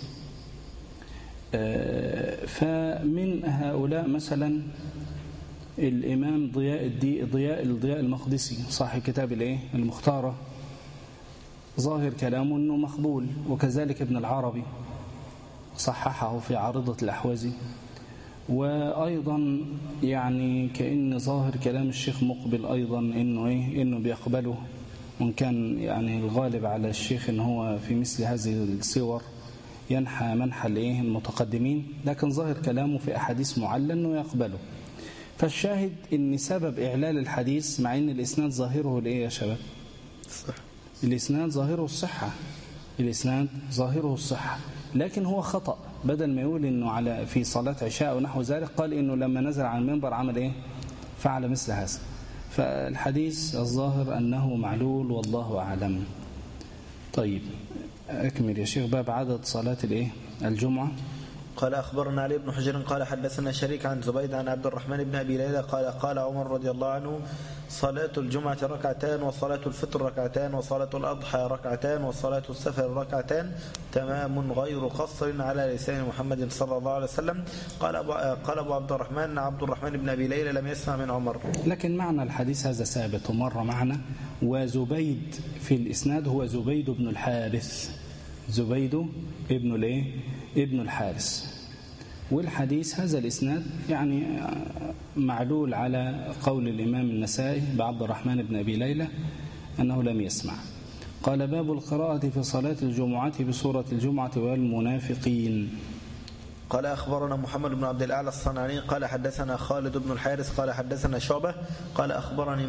آه فمن هؤلاء مثلا الإمام ضياء الدي ضياء الضياء المقدسي صاحب كتاب الإيه المختارة، ظاهر كلامه أنه مقبول، وكذلك ابن العربي صححه في عارضة الأحوازي. وأيضا يعني كأن ظاهر كلام الشيخ مقبل أيضا إنه إيه إنه بيقبله، وإن كان يعني الغالب على الشيخ إن هو في مثل هذه الصور ينحى منحى الإيه المتقدمين، لكن ظاهر كلامه في أحاديث معلّة إنه يقبله. فالشاهد إن سبب إعلال الحديث، مع إن الإسناد ظاهره الإيه يا شباب؟ صح. الإسناد ظاهره الصحة، الإسناد ظاهره الصحة، لكن هو خطأ. بدل ما يقول إنه على في صلاة عشاء ونحو ذلك، قال إنه لما نزل عن المنبر عمل إيه؟ فعل مثل هذا. فالحديث الظاهر أنه معلول، والله أعلم. طيب أكمل يا شيخ باب عدد صلاة الإيه الجمعة. قال أخبرنا علي بن حجر قال حدثنا شريك عن زبيد عن عبد الرحمن بن أبي ليلى قال قال عمر رضي الله عنه: صلاة الجمعة ركعتان، وصلاة الفطر ركعتان، وصلاة الأضحى ركعتان، وصلاة السفر ركعتان، تمام غير قصر على لسان محمد صلى الله عليه وسلم. قال أبو, قال أبو عبد الرحمن عبد الرحمن بن أبي ليلى لم يسمع من عمر. لكن معنى الحديث هذا ثابت ومر معنا. وزبيد في الإسناد هو زبيد بن الحارث، زبيد ابن الايه ابن الحارث. والحديث هذا الإسناد يعني معلول على قول الإمام النسائي بعبد الرحمن بن أبي ليلى أنه لم يسمع. قال: باب القراءة في صلاة الجمعة بسورة الجمعة والمنافقين. قال أخبرنا محمد بن عبد الأعلى الصنعاني قال حدثنا خالد بن الحارث قال حدثنا شعبة قال أخبرني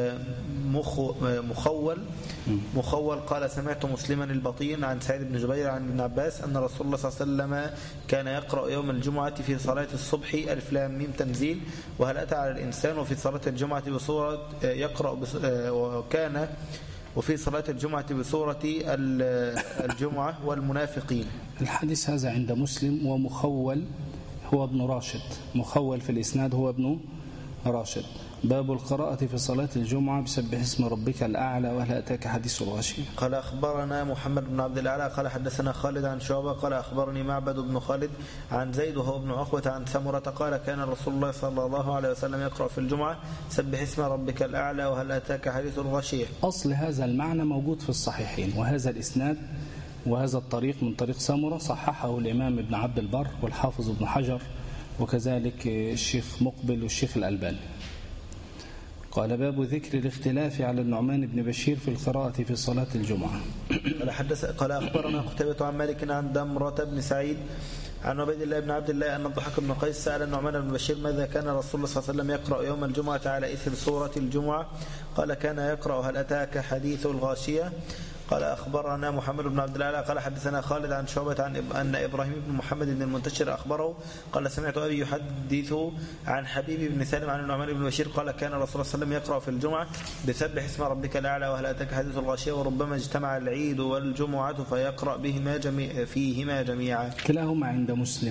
مخول مخول قال سمعت مسلما البطين عن سعيد بن جبير عن ابن عباس أن رسول الله صلى الله عليه وسلم كان يقرأ يوم الجمعة في صلاة الصبح ألف لام ميم تنزيل وهل أتى على الإنسان، وفي صلاة الجمعة بصورة يقرأ وكان وفي صلاة الجمعة بسورة الجمعة والمنافقين. الحديث هذا عند مسلم. ومخول هو ابن راشد، مخول في الإسناد هو ابن راشد. باب القراءة في صلاة الجمعة بسبح اسم ربك الأعلى وهل أتاك حديث الغاشية. قال أخبرنا محمد بن عبد الأعلى قال حدثنا خالد عن شعبة قال أخبرني معبد بن خالد عن زيد وهو ابن عقبة عن سمرة قال كان رسول الله صلى الله عليه وسلم يقرأ في الجمعة سبح اسم ربك الأعلى وهل أتاك حديث الغاشية. أصل هذا المعنى موجود في الصحيحين، وهذا الإسناد وهذا الطريق من طريق سمرة صححه الإمام ابن عبد البر والحافظ ابن حجر وكذلك الشيخ مقبل والشيخ الألباني. قال باب ذكر الاختلاف على النعمان بن بشير في القراءة في صلاة الجمعة. قال حدث قال أخبرنا قتيبة عن مالك عن دمرة بن سعيد عن عبيد الله بن عبد الله أن الضحاك بن قيس سأل النعمان بن بشير ماذا كان رسول الله صلى الله عليه وسلم يقرأ يوم الجمعة على إثر سورة الجمعة؟ قال كان يقرأ هل أتاك حديث الغاشية. قال أخبرنا محمد بن عبد الله قال حدثنا خالد عن شعبة عن أن إبراهيم بن محمد بن المنتشر أخبره قال سمعت أبي يحدث عن حبيب بن سالم عن النعمان بن بشير قال كان رسول الله صلى الله عليه وسلم يقرأ في الجمعة بسبح اسم ربك الأعلى وهل أتاك حديث الغاشية وربما اجتمع العيد والجمعة فيقرأ بهما جميع فيهما جميعا. كلاهما عند مسلم.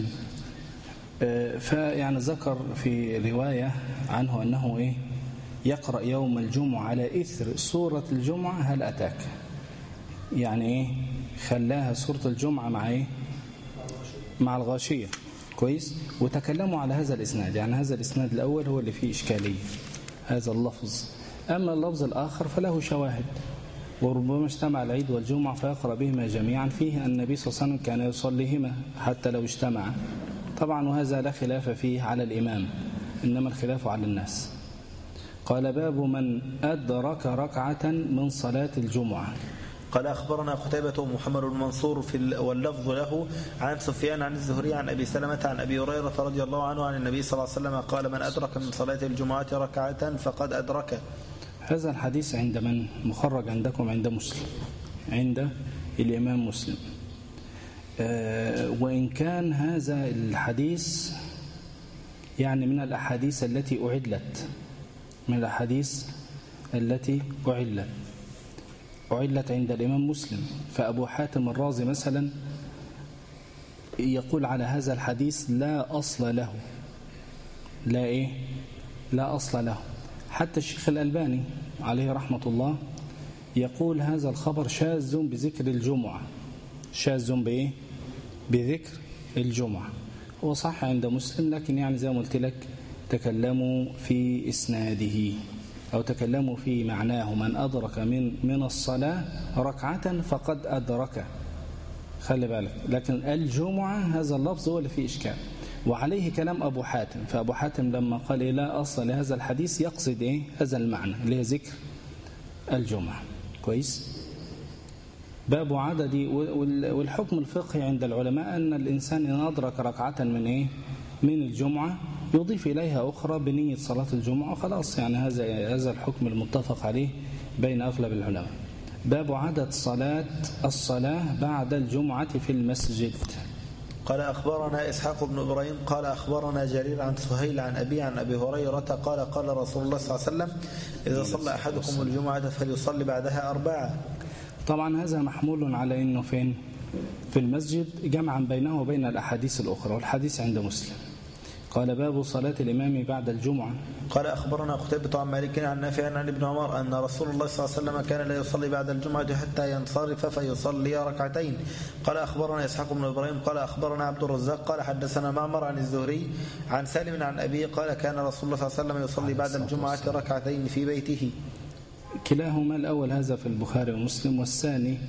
فيعني ذكر في رواية عنه أنه إيه يقرأ يوم الجمعة على إثر سورة الجمعة هل أتاك، يعني إيه خلاها سورة الجمعة مع إيه مع الغاشية. كويس. وتكلموا على هذا الإسناد، يعني هذا الإسناد الأول هو اللي فيه إشكالية هذا اللفظ، أما اللفظ الآخر فله شواهد وربما اجتمع العيد والجمعة فيقرأ بهما جميعا فيه أن النبي صلى الله عليه وسلم كان يصليهما حتى لو اجتمع. طبعا وهذا لا خلاف فيه على الإمام، إنما الخلاف على الناس. قال باب من أدرك ركعة من صلاة الجمعة. قال أخبرنا قتيبة ومحمد بن منصور في واللفظ له عن سفيان عن الزهري عن أبي سلمة عن أبي هريرة رضي الله عنه عن النبي صلى الله عليه وسلم قال من أدرك من صلاة الجمعة ركعة فقد أدرك. هذا الحديث عند من؟ مخرج عندكم عند مسلم، عند الإمام مسلم. أه وإن كان هذا الحديث يعني من الأحاديث التي أعدلت من الأحاديث التي أعدلت أعدلت عند الإمام مسلم. فأبو حاتم الرازي مثلا يقول على هذا الحديث لا أصل له، لا إيه لا أصل له. حتى الشيخ الألباني عليه رحمة الله يقول هذا الخبر شاذ بذكر الجمعة، شاذ بإيه بذكر الجمعة. هو صح عند مسلم، لكن يعني زي ما قلت لك تكلموا في إسناده أو تكلموا في معناه من أدرك من من الصلاة ركعة فقد أدرك، خلي بالك. لكن الجمعة هذا اللفظ هو اللي فيه إشكال، وعليه كلام أبو حاتم. فأبو حاتم لما قال لا أصل لهذا الحديث يقصد إيه هذا المعنى اللي هي ذكر الجمعة. كويس. باب عدد والحكم الفقهي عند العلماء أن الإنسان إن أدرك ركعة من إيه من الجمعة يضيف إليها أخرى بنية صلاة الجمعة خلاص، يعني هذا هذا الحكم المتفق عليه بين أغلب العلماء. باب عدد صلاة الصلاة بعد الجمعة في المسجد. قال أخبرنا إسحاق بن إبراهيم قال أخبرنا جرير عن سهيل عن أبي عن أبي هريرة قال قال رسول الله صلى الله عليه وسلم إذا صلى أحدكم الجمعة فليصلي بعدها أربعة. طبعا هذا محمول على أنه فين في المسجد جمعا بينه وبين الأحاديث الأخرى، والحديث عند مسلم. قال باب صلاة الإمام بعد الجمعة. قال أخبرنا قتيبة عن مالك عن نافع عن ابن عمر أن رسول الله صلى الله عليه وسلم كان لا يصلي بعد الجمعة حتى ينصرف فيصلي ركعتين. قال أخبرنا إسحاق بن إبراهيم قال أخبرنا عبد الرزاق قال حدثنا معمر عن الزهري عن سالم عن أبي قال كان رسول الله صلى الله عليه وسلم يصلي بعد الجمعة ركعتين في بيته. كلاهما الأول هذا في البخاري ومسلم، والثاني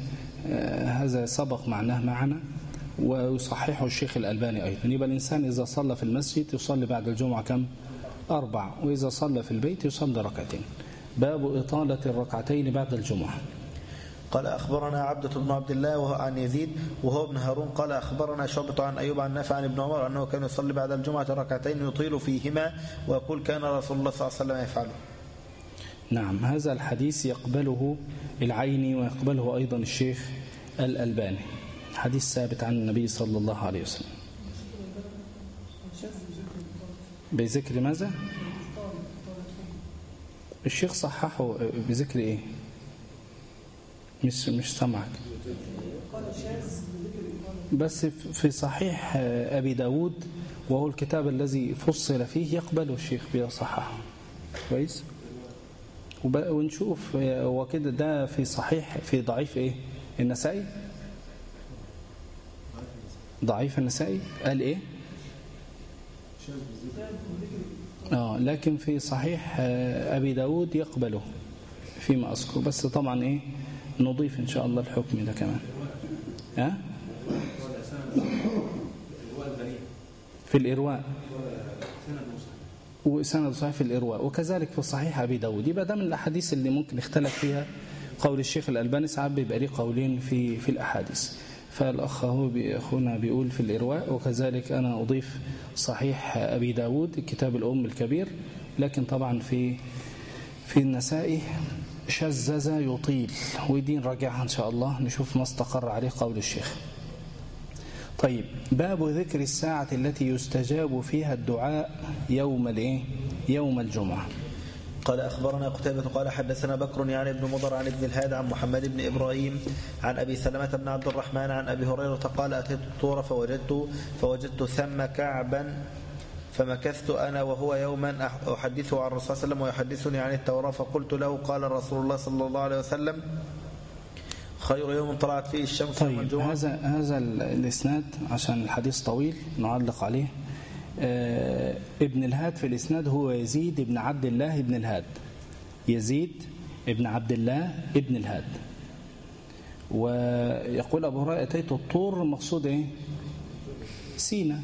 هذا سبق معناه معنا ويصححه الشيخ الألباني أيضا. يبقى الإنسان إذا صلى في المسجد يصلي بعد الجمعة كم؟ أربع، وإذا صلى في البيت يصلي ركعتين. باب إطالة الركعتين بعد الجمعة. قال أخبرنا عبدة بن عبد الله وهو عن يزيد وهو ابن هارون قال أخبرنا شعبة عن أيوب عن نافع عن ابن عمر أنه كان يصلي بعد الجمعة ركعتين يطيل فيهما ويقول كان رسول الله صلى الله عليه وسلم يفعله. نعم، هذا الحديث يقبله العيني ويقبله أيضا الشيخ الألباني، حديث ثابت عن النبي صلى الله عليه وسلم. بذكر ماذا؟ الشيخ صححه بذكر ايه؟ مش مش سمعك. بس في صحيح أبي داود وهو الكتاب الذي فصل فيه يقبله الشيخ بيصححه. كويس. ونشوف هو كده ده في صحيح في ضعيف ايه؟ النسائي. ضعيف النسائي قال ايه؟ اه لكن في صحيح ابي داود يقبله فيما اذكر، بس طبعا ايه نضيف ان شاء الله الحكم ده كمان. ها في الارواء وسند صحيح في الإرواء، وكذلك في صحيح أبي داود. يبقى ده من الأحاديث اللي ممكن يختلف فيها قول الشيخ الألباني، ساعات بيبقى ليه قولين في في الأحاديث. فالأخ هو أخونا بيقول في الإرواء، وكذلك أنا أضيف صحيح أبي داود كتاب الأم الكبير، لكن طبعا في في النسائي شزز يطيل، ودي نراجعها إن شاء الله نشوف ما استقر عليه قول الشيخ. طيب، باب ذكر الساعة التي يستجاب فيها الدعاء يوم الايه يوم الجمعة. قال أخبرنا قتيبة قال حدثنا بكر يعني ابن مضر عن ابن الهاد عن محمد بن إبراهيم عن أبي سلمة بن عبد الرحمن عن أبي هريرة قال أتيت الطور فوجدت فوجدت ثم كعبا فمكثت أنا وهو يوما أحدثه عن الرسول صلى الله عليه وسلم ويحدثني عن التوراة، فقلت له قال رسول الله صلى الله عليه وسلم خير يوم طلعت فيه الشمس يوم الجمعة. طيب، هذا هذا الإسناد عشان الحديث طويل نعلق عليه. آه ابن الهاد في الإسناد هو يزيد ابن عبد الله ابن الهاد، يزيد ابن عبد الله ابن الهاد. ويقول أبو هريرة أتيت الطور، المقصود إيه؟ سينا،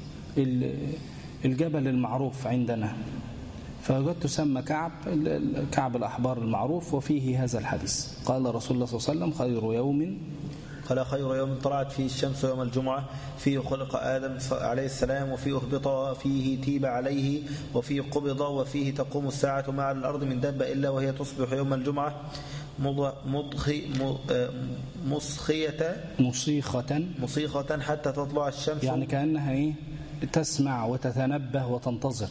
الجبل المعروف عندنا، فوجدت سمى كعب كعب الأحبار المعروف، وفيه هذا الحديث. قال رسول الله صلى الله عليه وسلم خير يوم قال خير يوم طلعت فيه الشمس يوم الجمعة، فيه خلق آدم عليه السلام، وفيه أهبط، فيه تيب عليه، وفيه قبض، وفيه تقوم الساعة مع الأرض من دابة إلا وهي تصبح يوم الجمعة مضخي مصخية مصيخة مصيخة حتى تطلع الشمس، يعني كأنها إيه؟ تسمع وتتنبه وتنتظر.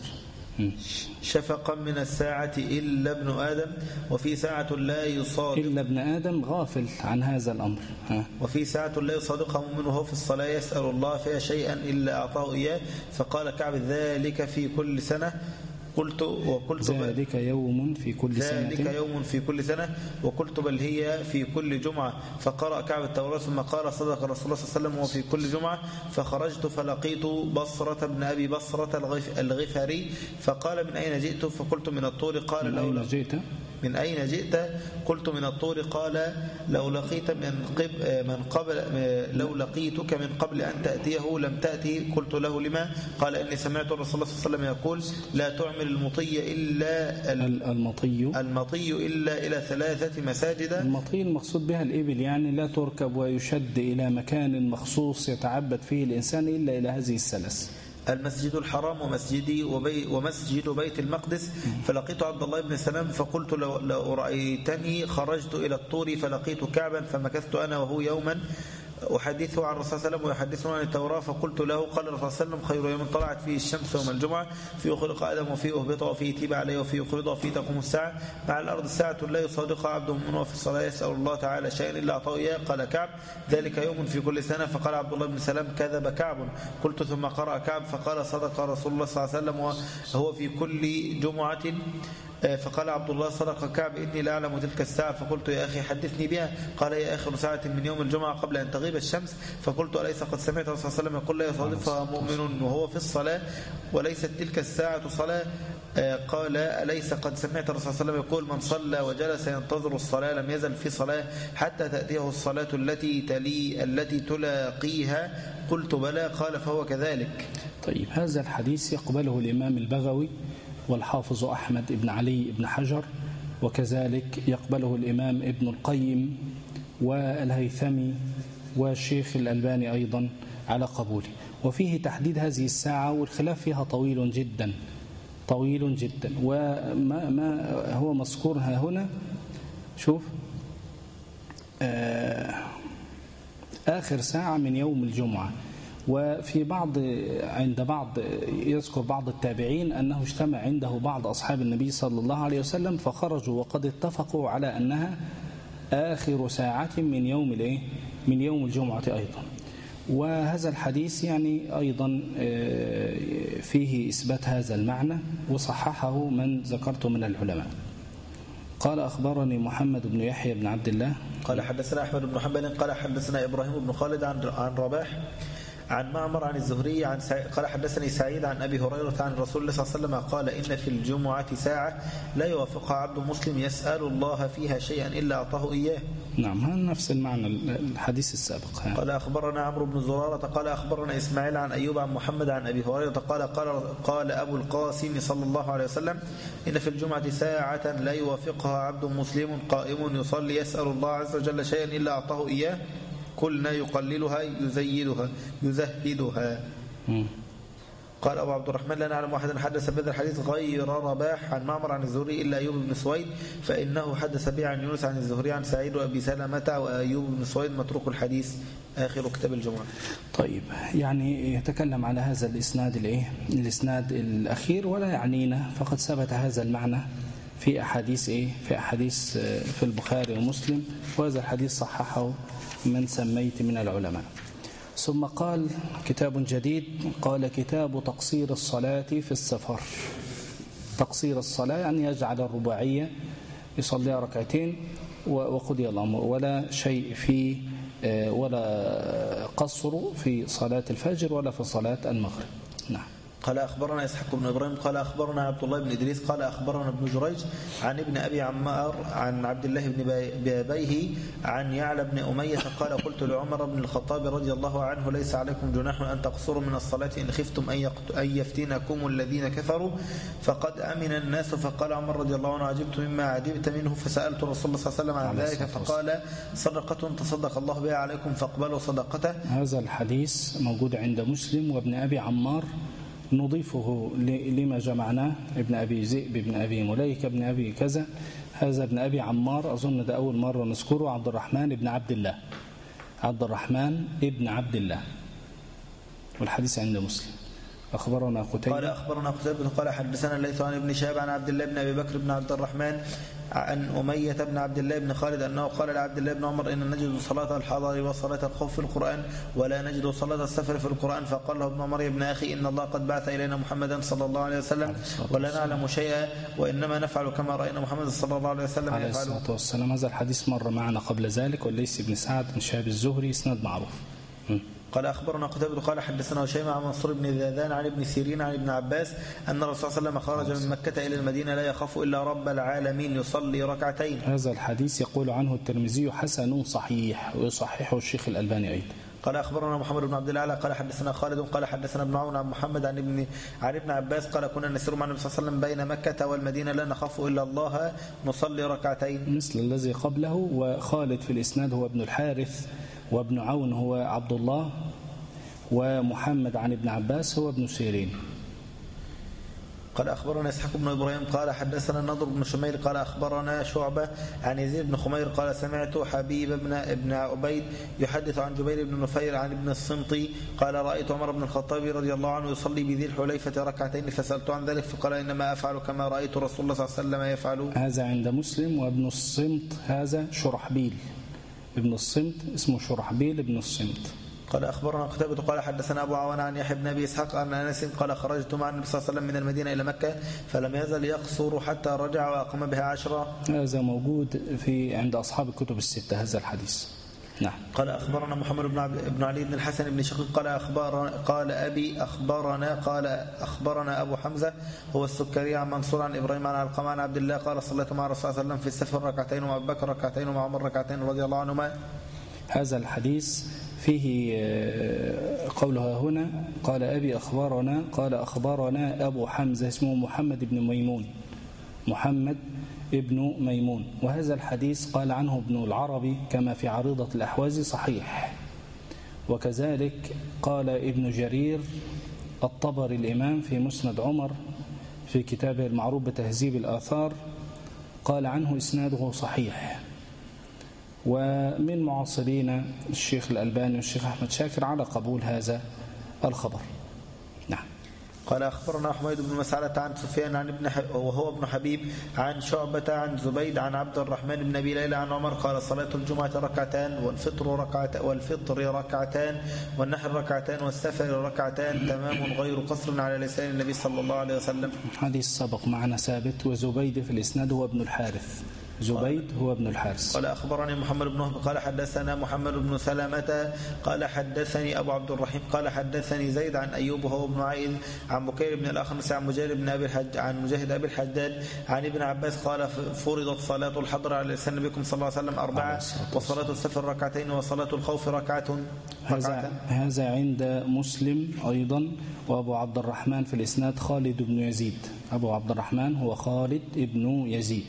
شفقا من الساعة إلا ابن آدم، وفي ساعة لا يصادق إلا ابن آدم غافل عن هذا الأمر. ها. وفي ساعة لا يصادقها مؤمن وهو في الصلاة يسأل الله فيها شيئا إلا أعطاه إياه. فقال كعب ذلك في كل سنة. قلت وقلت ذلك يوم في كل سنة ذلك يوم في كل سنة وقلت بل هي في كل جمعة. فقرأ كعب التوراة ثم قال صدق رسول الله صلى الله عليه وسلم وفي كل جمعة. فخرجت فلقيت بصرة بن أبي بصرة الغفاري فقال من أين جئت؟ فقلت من الطور. قال من أين جئت؟ من أين جئت؟ قلت من الطور. قال لو لقيت من قبل من قبل لو لقيتك من قبل أن تأتيه لم تأتي. قلت له لما؟ قال إني سمعت الرسول صلى الله عليه وسلم يقول لا تعمل المطي إلا المطي المطي إلا إلى ثلاثة مساجد. المطي المقصود بها الإبل، يعني لا تركب ويشد إلى مكان مخصوص يتعبد فيه الإنسان إلا إلى هذه الثلاث: المسجد الحرام ومسجدي وبي ومسجد بيت المقدس. فلقيت عبد الله بن سلام فقلت لو, لو رأيتني خرجت إلى الطور فلقيت كعبا فمكثت أنا وهو يوما أحدثه عن الرسول صلى الله عليه وسلم ويحدثه عن التوراة. فقلت له قال الرسول صلى الله عليه وسلم خير يوم طلعت فيه الشمس يوم الجمعة، فيه خلق آدم وفيه أهبط وفيه تيب عليه وفيه قبض وفيه تقوم الساعة مع الأرض ساعة لا يصادقها عبد من وهو في الصلاة يسأل الله تعالى شيئا إلا أعطاه إياه. قال كعب ذلك يوم في كل سنة. فقال عبد الله بن سلام كذب كعب. قلت ثم قرأ كعب فقال صدق رسول الله صلى الله عليه وسلم وهو في كل جمعة. فقال عبد الله صدق كعب إني لا أعلم تلك الساعة. فقلت يا أخي حدثني بها. قال هي آخر ساعة من يوم الجمعة قبل أن تغيب الشمس. فقلت أليس قد سمعت الرسول صلى الله عليه وسلم يقول لا يصادفها مؤمن وهو في الصلاة وليست تلك الساعة صلاة؟ قال أليس قد سمعت الرسول صلى الله عليه وسلم يقول من صلى وجلس ينتظر الصلاة لم يزل في صلاة حتى تأتيه الصلاة التي تلي التي تلاقيها؟ قلت بلى. قال فهو كذلك. طيب، هذا الحديث يقبله الإمام البغوي والحافظ أحمد بن علي بن حجر، وكذلك يقبله الإمام ابن القيم والهيثمي والشيخ الألباني أيضا على قبوله. وفيه تحديد هذه الساعة والخلاف فيها طويل جدا طويل جدا. وما ما هو مذكور ها هنا، شوف آه آخر ساعة من يوم الجمعة. وفي بعض عند بعض يذكر بعض التابعين أنه اجتمع عنده بعض أصحاب النبي صلى الله عليه وسلم فخرجوا وقد اتفقوا على أنها آخر ساعة من يوم الايه من يوم الجمعة أيضا. وهذا الحديث يعني أيضا فيه إثبات هذا المعنى وصححه من ذكرته من العلماء. قال أخبرني محمد بن يحيى بن عبد الله قال حدثنا أحمد بن حنبل قال حدثنا إبراهيم بن خالد عن عن رباح عن معمر عن الزهري عن سعيد قال حدثني سعيد عن أبي هريرة عن رسول الله صلى الله عليه وسلم قال إن في الجمعة ساعة لا يوافقها عبد مسلم يسأل الله فيها شيئا إلا أعطاه إياه. نعم هذا نفس المعنى الحديث السابق. قال أخبرنا عمرو بن زرارة قال أخبرنا إسماعيل عن أيوب عن محمد عن أبي هريرة قال قال قال أبو القاسم صلى الله عليه وسلم إن في الجمعة ساعة لا يوافقها عبد مسلم قائم يصلي يسأل الله عز وجل شيئا إلا أعطاه إياه كلنا يقللها يزيدها يزهدها. م. قال أبو عبد الرحمن لا نعلم واحدا حدث بهذا الحديث غير رباح عن معمر عن الزهري إلا أيوب بن سويد فإنه حدث به عن يونس عن الزهري عن سعيد وأبي سلمة وأيوب بن سويد متروك الحديث آخر كتاب الجمعة. طيب يعني يتكلم على هذا الإسناد الإيه الإسناد الأخير ولا يعنينا فقد ثبت هذا المعنى في أحاديث إيه في أحاديث في البخاري ومسلم وهذا الحديث صححه من سميت من العلماء. ثم قال كتاب جديد قال كتاب تقصير الصلاة في السفر. تقصير الصلاة يعني يجعل الرباعية يصلي ركعتين وقضي الأمر ولا شيء في ولا قصر في صلاة الفجر ولا في صلاة المغرب. نعم. قال أخبرنا إسحاق بن إبراهيم قال أخبرنا عبد الله بن إدريس قال أخبرنا ابن جريج عن ابن أبي عمار عن عبد الله بن بابيه عن يعلى بن أمية قال قلت لعمر بن الخطاب رضي الله عنه ليس عليكم جناح أن تقصروا من الصلاة إن خفتم أن يفتنكم الذين كفروا فقد أمن الناس فقال عمر رضي الله عنه عجبت مما عجبت منه فسألت رسول الله صلى الله عليه وسلم عن ذلك فقال صدقة تصدق الله بها عليكم فاقبلوا صدقته. هذا الحديث موجود عند مسلم وابن أبي عمار نضيفه لما جمعناه ابن أبي ذئب ابن أبي مليك ابن أبي كذا. هذا ابن أبي عمار أظن ده أول مرة نذكره عبد الرحمن ابن عبد الله عبد الرحمن ابن عبد الله والحديث عند مسلم. أخبرنا قتيبة قال أخبرنا قتيبة قال حدثنا الليث عن ابن شهاب عن عبد الله بن أبي بكر بن عبد الرحمن عن أمية بن عبد الله بن خالد أنه قال لعبد الله بن عمر إن نجد صلاة الحضر وصلاة الخوف في القرآن ولا نجد صلاة السفر في القرآن فقال له ابن عمر يا ابن أخي إن الله قد بعث إلينا محمدا صلى الله عليه وسلم ولا نعلم شيئا وإنما نفعل كما رأينا محمد صلى الله عليه وسلم عليه الصلاة والسلام. هذا الحديث مر معنا قبل ذلك والليث بن سعد بن شهاب الزهري إسناد معروف. م. قال أخبرنا قتيبة قال حدثنا هشيم عن منصور بن ذاذان عن ابن سيرين عن ابن عباس أن الرسول صلى الله عليه وسلم خرج من مكة إلى المدينة لا يخاف إلا رب العالمين يصلي ركعتين. هذا الحديث يقول عنه الترمذي حسن صحيح ويصححه الشيخ الألباني أيضا. قال أخبرنا محمد بن عبد الأعلى قال حدثنا خالد قال حدثنا ابن عون عن محمد عن ابن عن ابن عباس قال كنا نسير مع النبي صلى الله عليه وسلم بين مكة والمدينة لا نخاف إلا الله نصلي ركعتين. مثل الذي قبله. وخالد في الإسناد هو ابن الحارث وابن عون هو عبد الله ومحمد عن ابن عباس هو ابن سيرين. قال أخبرنا إسحاق بن إبراهيم قال حدثنا النضر بن شميل قال أخبرنا شعبة عن يزيد بن خمير قال سمعت حبيب بن ابن عبيد يحدث عن جبير بن نفير عن ابن الصمطي قال رأيت عمر بن الخطاب رضي الله عنه يصلي بذي الحليفة ركعتين فسألت عن ذلك فقال إنما أفعل كما رأيت رسول الله صلى الله عليه وسلم يفعل. هذا عند مسلم. وابن الصمت هذا شرحبيل ابن الصمت اسمه شرحبيل ابن الصمت. قال أخبرنا قتيبة قال حدثنا أبو عوان عن يحيى بن أبي إسحاق عن أنس قال خرجت مع النبي صلى الله عليه وسلم من المدينة إلى مكة فلم يزل يقصر حتى رجع وأقام بها عشرة. هذا موجود في عند أصحاب الكتب الستة هذا الحديث. نعم. قال أخبرنا محمد بن بن علي بن الحسن بن شقيق قال أخبرنا قال أبي أخبرنا قال أخبرنا أبو حمزة هو السكري عن منصور عن إبراهيم عن علقمة عن عبد الله قال صليت مع الرسول صلى الله عليه وسلم في السفر ركعتين ومع أبي بكر ركعتين ومع عمر ركعتين رضي الله عنهما. هذا الحديث فيه قولها هنا قال أبي أخبرنا قال أخبرنا أبو حمزة اسمه محمد بن ميمون محمد ابن ميمون. وهذا الحديث قال عنه ابن العربي كما في عريضة الأحواز صحيح. وكذلك قال ابن جرير الطبري الإمام في مسند عمر في كتابه المعروف بتهذيب الآثار قال عنه إسناده صحيح. ومن معاصرين الشيخ الألباني والشيخ أحمد شاكر على قبول هذا الخبر. نعم. قال أخبرنا حميد بن مسعدة عن سفيان عن ابن وهو ابن حبيب عن شعبة عن زبيد عن عبد الرحمن بن أبي ليلى عن عمر قال صلاة الجمعة ركعتان والفطر ركعتان والفطر ركعتان والنحر ركعتان والسفر ركعتان تمام غير قصر على لسان النبي صلى الله عليه وسلم. حديث سبق معنا ثابت. وزبيد في الإسناد هو ابن الحارث زبيد هو ابن الحارث. قال أخبرني محمد بن وهب قال حدثنا محمد بن سلامة قال حدثني أبو عبد الرحيم قال حدثني زيد عن أيوب هو ابن عائذ عن بكير بن الأخنس عن مجاهد بن أبي الحج عن مجاهد أبي الحجاج عن ابن عباس قال فرضت صلاة الحضر على لسان نبيكم صلى الله عليه وسلم أربعة وصلاة السفر ركعتين وصلاة الخوف ركعة. هذا, هذا عند مسلم أيضا. وأبو عبد الرحمن في الإسناد خالد بن يزيد. أبو عبد الرحمن هو خالد بن يزيد.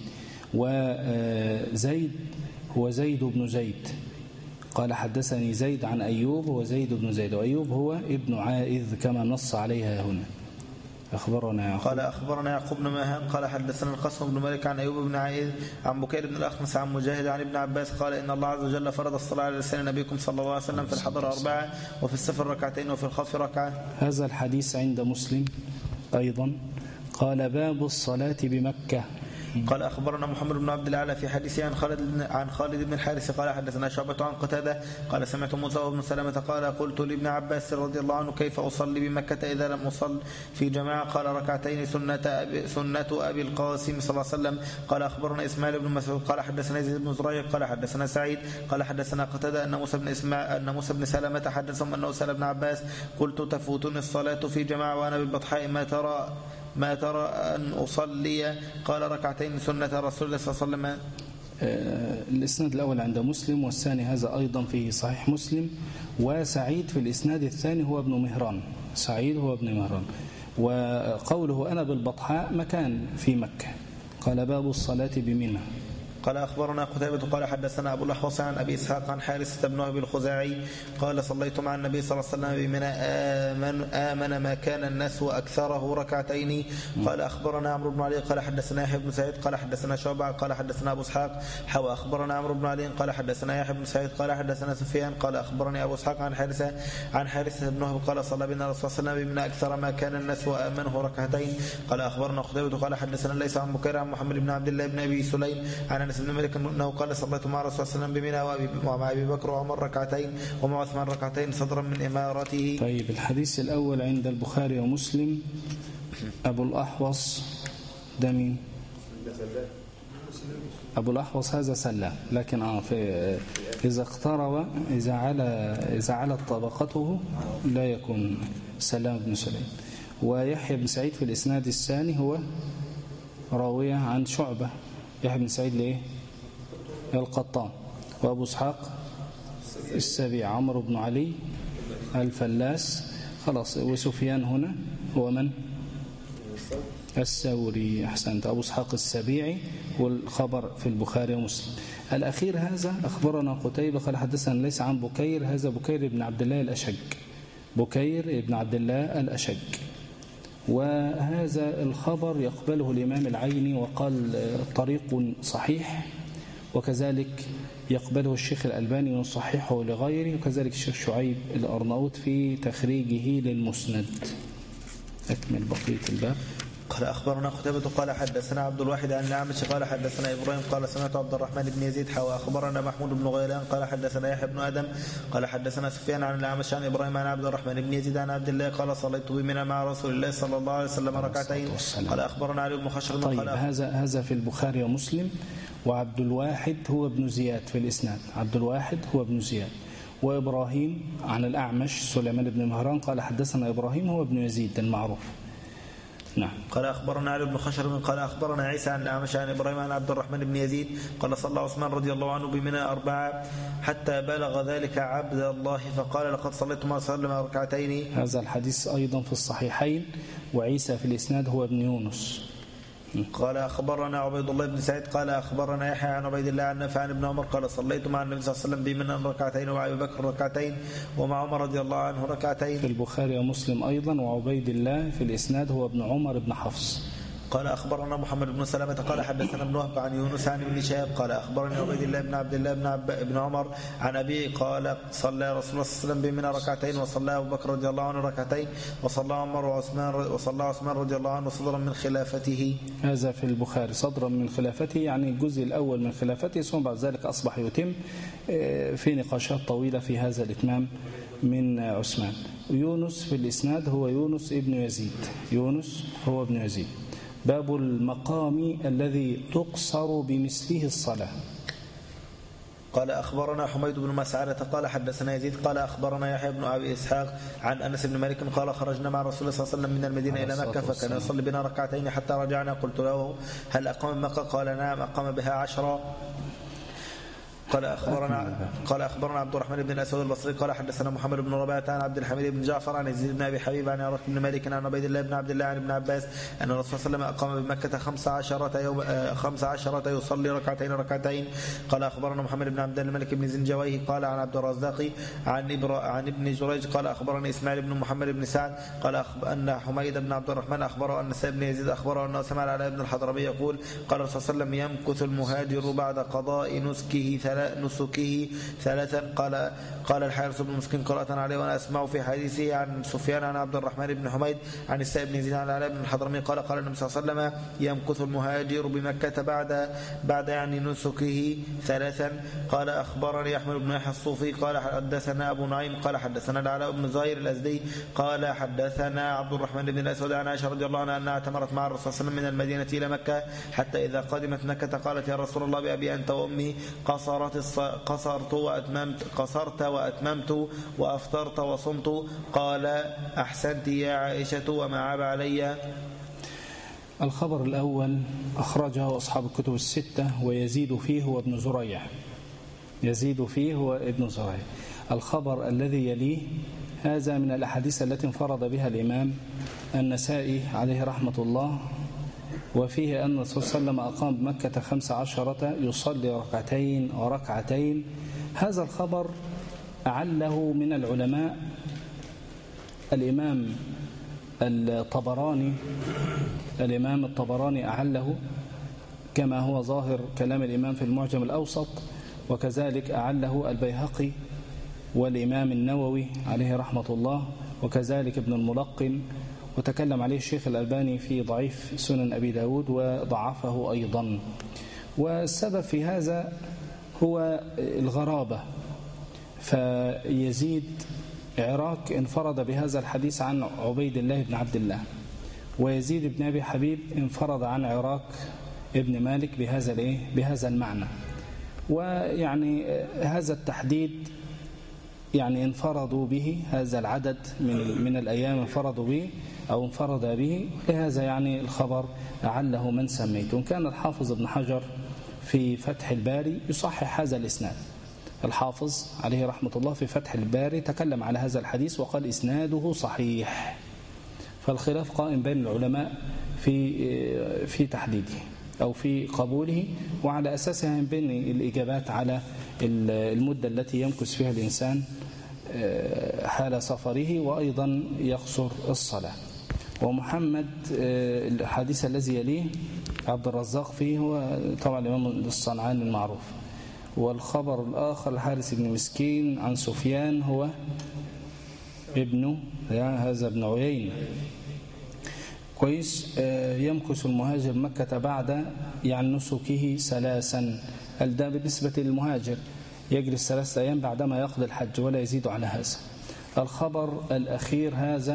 وزيد هو زيد بن زيد قال حدثني زيد عن أيوب هو زيد بن زيد وأيوب هو ابن عائذ كما نص عليها هنا. أخبرنا يعقوب قال أخبرنا يعقوب بن ماهان قال حدثنا القاسم بن مالك عن أيوب بن عائذ عن بكير بن الأخنس عن مجاهد عن ابن عباس قال إن الله عز وجل فرض الصلاة على لسان نبيكم صلى الله عليه وسلم في الحضر أربعة وفي السفر ركعتين وفي الخوف ركعة. هذا الحديث عند مسلم أيضا. قال باب الصلاة بمكة. قال أخبرنا محمد بن عبد الأعلى في حديثه عن خالد عن خالد بن الحارث قال حدثنا شعبة عن قتادة قال سمعت موسى بن سلمة قال قلت لابن عباس رضي الله عنه كيف أصلي بمكة إذا لم أصل في جماعة قال ركعتين سنة أبي, سنة أبي القاسم صلى الله عليه وسلم. قال أخبرنا إسماعيل بن مسعود قال حدثنا يزيد بن زريع قال حدثنا سعيد قال حدثنا قتادة أن موسى بن إسماعيل أن موسى بن سلمة حدثهم أنه سأل ابن عباس قلت تفوتني الصلاة في جماعة وأنا بالبطحاء ما ترى ما ترى أن أصلي قال ركعتين سنة رسول الله صلى الله عليه وسلم. الإسناد الأول عند مسلم والثاني هذا أيضا في صحيح مسلم. وسعيد في الإسناد الثاني هو ابن مهران. سعيد هو ابن مهران. وقوله أنا بالبطحاء مكان في مكة. قال باب الصلاة بمنى. قال أخبرنا قتيبة قال حدثنا أبو الأحوص عن أبي إسحاق عن حارثة بن وهب الخزاعي قال صليت مع النبي صلى الله عليه وسلم بمنى آمن, آمن ما كان الناس وأكثره ركعتين. قال أخبرنا عمرو بن علي قال حدثنا يحيى بن سعيد قال حدثنا شعبة قال حدثنا أبو إسحاق حوى أخبرنا عمرو بن علي قال حدثنا يحيى بن سعيد قال حدثنا سفيان قال أخبرني أبو إسحاق عن حارثة عن حارثة بن وهب قال صلى بنا الرسول صلى الله عليه وسلم بمنى أكثر ما كان الناس وآمنه ركعتين. قال أخبرنا قتيبة قال حدثنا ليس عن بكير عن محمد بن عبد الله بن أبي سليم عن أنس بن مالك أنه قال صليت مع رسول الله صلى الله عليه وسلم بمنى ومع أبي بكر وعمر ركعتين ومع عثمان ركعتين صدرا من إمارته. طيب الحديث الأول عند البخاري ومسلم. أبو الأحوص ده مين؟ أبو الأحوص هذا سلام لكن آه في إذا اقترب إذا على إذا علت طبقته لا يكون سلام بن سليم. ويحيى بن سعيد في الإسناد الثاني هو راوية عن شعبة. يحيى بن سعيد ليه؟ القطان. وأبو إسحاق السبيع عمرو بن علي الفلاس خلاص. وسفيان هنا هو من؟ الثوري. أحسنت. أبو إسحاق السبيعي والخبر في البخاري ومسلم. الأخير هذا أخبرنا قتيبة قال حدثنا ليس عن بكير هذا بكير بن عبد الله الأشج. بكير بن عبد الله الأشج. وهذا الخبر يقبله الإمام العيني وقال طريق صحيح وكذلك يقبله الشيخ الألباني ويصححه لغيره وكذلك الشيخ شعيب الأرناؤوط في تخريجه للمسند. أكمل بقية الباب. قال أخبرنا قتيبة قال حدثنا عبد الواحد عن الأعمش قال حدثنا إبراهيم قال سمعت عبد الرحمن بن يزيد حوى أخبرنا محمود بن غيلان قال حدثنا يحيى بن آدم قال حدثنا سفيان عن الأعمش عن إبراهيم عن عبد الرحمن بن يزيد عن عبد الله قال صليت بمنى مع رسول الله صلى الله عليه وسلم ركعتين. قال أخبرنا علي بن خشر. طيب هذا هذا في البخاري ومسلم. وعبد الواحد هو ابن زياد في الإسناد. عبد الواحد هو ابن زياد. وإبراهيم عن الأعمش سليمان بن مهران قال حدثنا إبراهيم هو ابن يزيد المعروف. نعم. قال أخبرنا علي بن خشر قال أخبرنا عيسى عن الأعمش عن إبراهيم عن عبد الرحمن بن يزيد قال صلى عثمان رضي الله عنه بمنى أربعة حتى بلغ ذلك عبد الله فقال لقد صليت مع صلى مع ركعتين. هذا الحديث أيضا في الصحيحين. وعيسى في الإسناد هو ابن يونس. قال أخبرنا عبيد الله بن سعيد قال أخبرنا يحيى عن عبيد الله عن نافع عن ابن عمر قال صليت مع النبي صلى الله عليه وسلم بمنى ركعتين ومع أبي بكر ركعتين ومع عمر رضي الله عنه ركعتين. في البخاري ومسلم أيضا. وعبيد الله في الإسناد هو ابن عمر بن حفص. قال أخبرنا محمد بن سلمة قال حدثنا ابن وهب عن يونس عن ابن شهاب قال أخبرني عبيد الله بن عبد الله بن, عب... بن عمر عن أبي قال صلى رسول الله صلى الله عليه وسلم بمنى ركعتين وصلى أبو بكر رضي الله عنه ركعتين وصلى عمر وعثمان وصلى عثمان رضي الله عنه صدرا من خلافته. هذا في البخاري صدرا من خلافته يعني الجزء الأول من خلافته ثم بعد ذلك أصبح يتم في نقاشات طويلة في هذا الإتمام من عثمان. يونس في الإسناد هو يونس ابن يزيد. يونس هو ابن يزيد. باب المقام الذي تقصر بمثله الصلاة. قال أخبرنا حميد بن مسعدة قال حدثنا يزيد قال أخبرنا يحيى بن أبي إسحاق عن أنس بن مالك قال خرجنا مع رسول الله صلى الله عليه وسلم من المدينة إلى مكة فكان يصلي بنا ركعتين حتى رجعنا. قلت له هل أقام مكة؟ قال نعم أقام بها عشرة. قال أخبرنا قال أخبرنا عبد الرحمن بن الأسود البصري قال حدثنا محمد بن ربيعة عن عبد الحميد بن جعفر عن يزيد بن أبي حبيب عن عروة بن مالك عن عبيد الله بن عبد الله عن ابن عباس أن الرسول صلى الله عليه وسلم أقام بمكة خمس عشرة يوم خمس عشرة يصلي ركعتين ركعتين. قال أخبرنا محمد بن عبد الملك بن زنجويه قال عن عبد الرزاق عن إبرا عن ابن جريج قال أخبرني إسماعيل بن محمد بن سعد قال أن حميد بن عبد الرحمن أخبره أن سعيد بن يزيد أخبره أنه سمع على ابن الحضرمي يقول قال الرسول صلى الله عليه وسلم يمكث المهاجر بعد قضاء نسكه نسكه ثلاثا. قال قال الحارث بن مسكين قراءة عليه وأنا أسمع في حديثه عن سفيان عن عبد الرحمن بن حميد عن السائب بن يزيد عن علاء بن الحضرمي قال قال النبي صلى الله عليه وسلم يمكث المهاجر بمكة بعد بعد يعني نسكه ثلاثا. قال أخبرني أحمد بن يحيى الصوفي قال حدثنا أبو نعيم قال حدثنا العلاء بن زهير الأزدي قال حدثنا عبد الرحمن بن الأسود عن عائشة رضي الله عنها أنها اعتمرت مع الرسول صلى الله عليه وسلم من المدينة إلى مكة حتى إذا قدمت مكة قالت يا رسول الله بأبي أنت وأمي قصرت الص... قصرت وأتممت قصرت وأتممت وأفطرت وصمت. قال أحسنت يا عائشة وما عاب علي. الخبر الأول أخرجه أصحاب الكتب الستة ويزيد فيه هو ابن زريع يزيد فيه هو ابن زريع. الخبر الذي يليه هذا من الأحاديث التي انفرد بها الإمام النسائي عليه رحمة الله وفيه أن الرسول صلى الله عليه وسلم أقام بمكة خمس عشرة يصلي ركعتين وركعتين. هذا الخبر أعله من العلماء الإمام الطبراني الإمام الطبراني أعله كما هو ظاهر كلام الإمام في المعجم الأوسط وكذلك أعله البيهقي والإمام النووي عليه رحمة الله وكذلك ابن الملقن وتكلم عليه الشيخ الألباني في ضعيف سنن أبي داود وضعفه أيضا. والسبب في هذا هو الغرابة فيزيد عراك انفرد بهذا الحديث عن عبيد الله بن عبد الله ويزيد بن أبي حبيب انفرد عن عراك ابن مالك بهذا الايه بهذا المعنى. ويعني هذا التحديد يعني انفردوا به هذا العدد من من الأيام انفردوا به أو انفرد به لهذا يعني الخبر أعله من سميته. وإن كان الحافظ ابن حجر في فتح الباري يصحح هذا الإسناد. الحافظ عليه رحمة الله في فتح الباري تكلم على هذا الحديث وقال إسناده صحيح. فالخلاف قائم بين العلماء في في تحديده أو في قبوله وعلى أساسها بين الإجابات على المدة التي يمكث فيها الإنسان حال سفره وأيضا يقصر الصلاة. ومحمد الحديث الذي يليه عبد الرزاق فيه هو طبعا الإمام الصنعاني المعروف. والخبر الآخر الحارث بن مسكين عن سفيان هو ابن يعني هذا ابن عيينة كويس. يمكث المهاجر مكة بعد يعني نسكه ثلاثا. ده بالنسبة للمهاجر يجلس ثلاثة أيام بعدما يقضي الحج ولا يزيد على هذا. الخبر الأخير هذا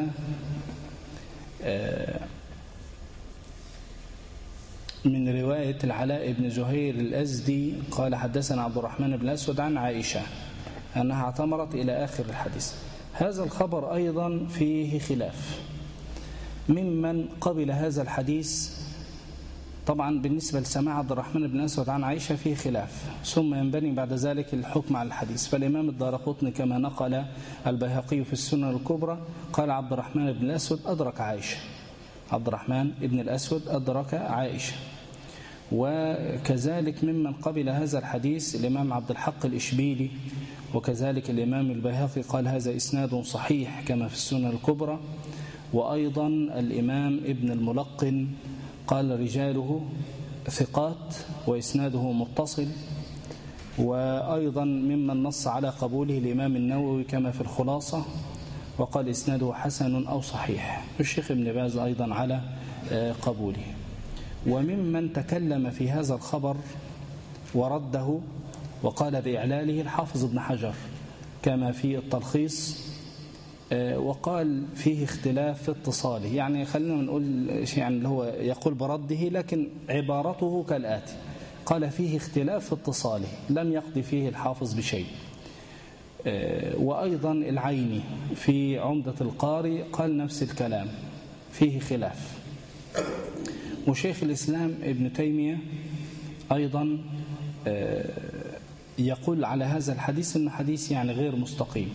من رواية العلاء بن زهير الأزدي قال حدثنا عبد الرحمن بن الأسود عن عائشة أنها اعتمرت إلى آخر الحديث. هذا الخبر أيضا فيه خلاف ممن قبل هذا الحديث. طبعا بالنسبة لسماع عبد الرحمن بن الأسود عن عائشة فيه خلاف ثم ينبني بعد ذلك الحكم على الحديث. فالإمام الدارقطني كما نقل البيهقي في السنن الكبرى قال عبد الرحمن بن الأسود أدرك عائشة عبد الرحمن بن الأسود أدرك عائشة. وكذلك ممن قبل هذا الحديث الإمام عبد الحق الإشبيلي وكذلك الإمام البيهقي قال هذا إسناد صحيح كما في السنن الكبرى. وأيضا الإمام ابن الملقن قال رجاله ثقات وإسناده متصل. وأيضا ممن نص على قبوله الإمام النووي كما في الخلاصة وقال إسناده حسن أو صحيح. الشيخ ابن باز أيضا على قبوله. وممن تكلم في هذا الخبر ورده وقال بإعلاله الحافظ ابن حجر كما في التلخيص وقال فيه اختلاف في اتصاله، يعني خلينا نقول شيء يعني اللي هو يقول برده، لكن عبارته كالآتي: قال فيه اختلاف في اتصاله، لم يقضي فيه الحافظ بشيء. وأيضا العيني في عمدة القاري قال نفس الكلام، فيه خلاف. وشيخ الإسلام ابن تيمية أيضا يقول على هذا الحديث إنه حديث يعني غير مستقيم،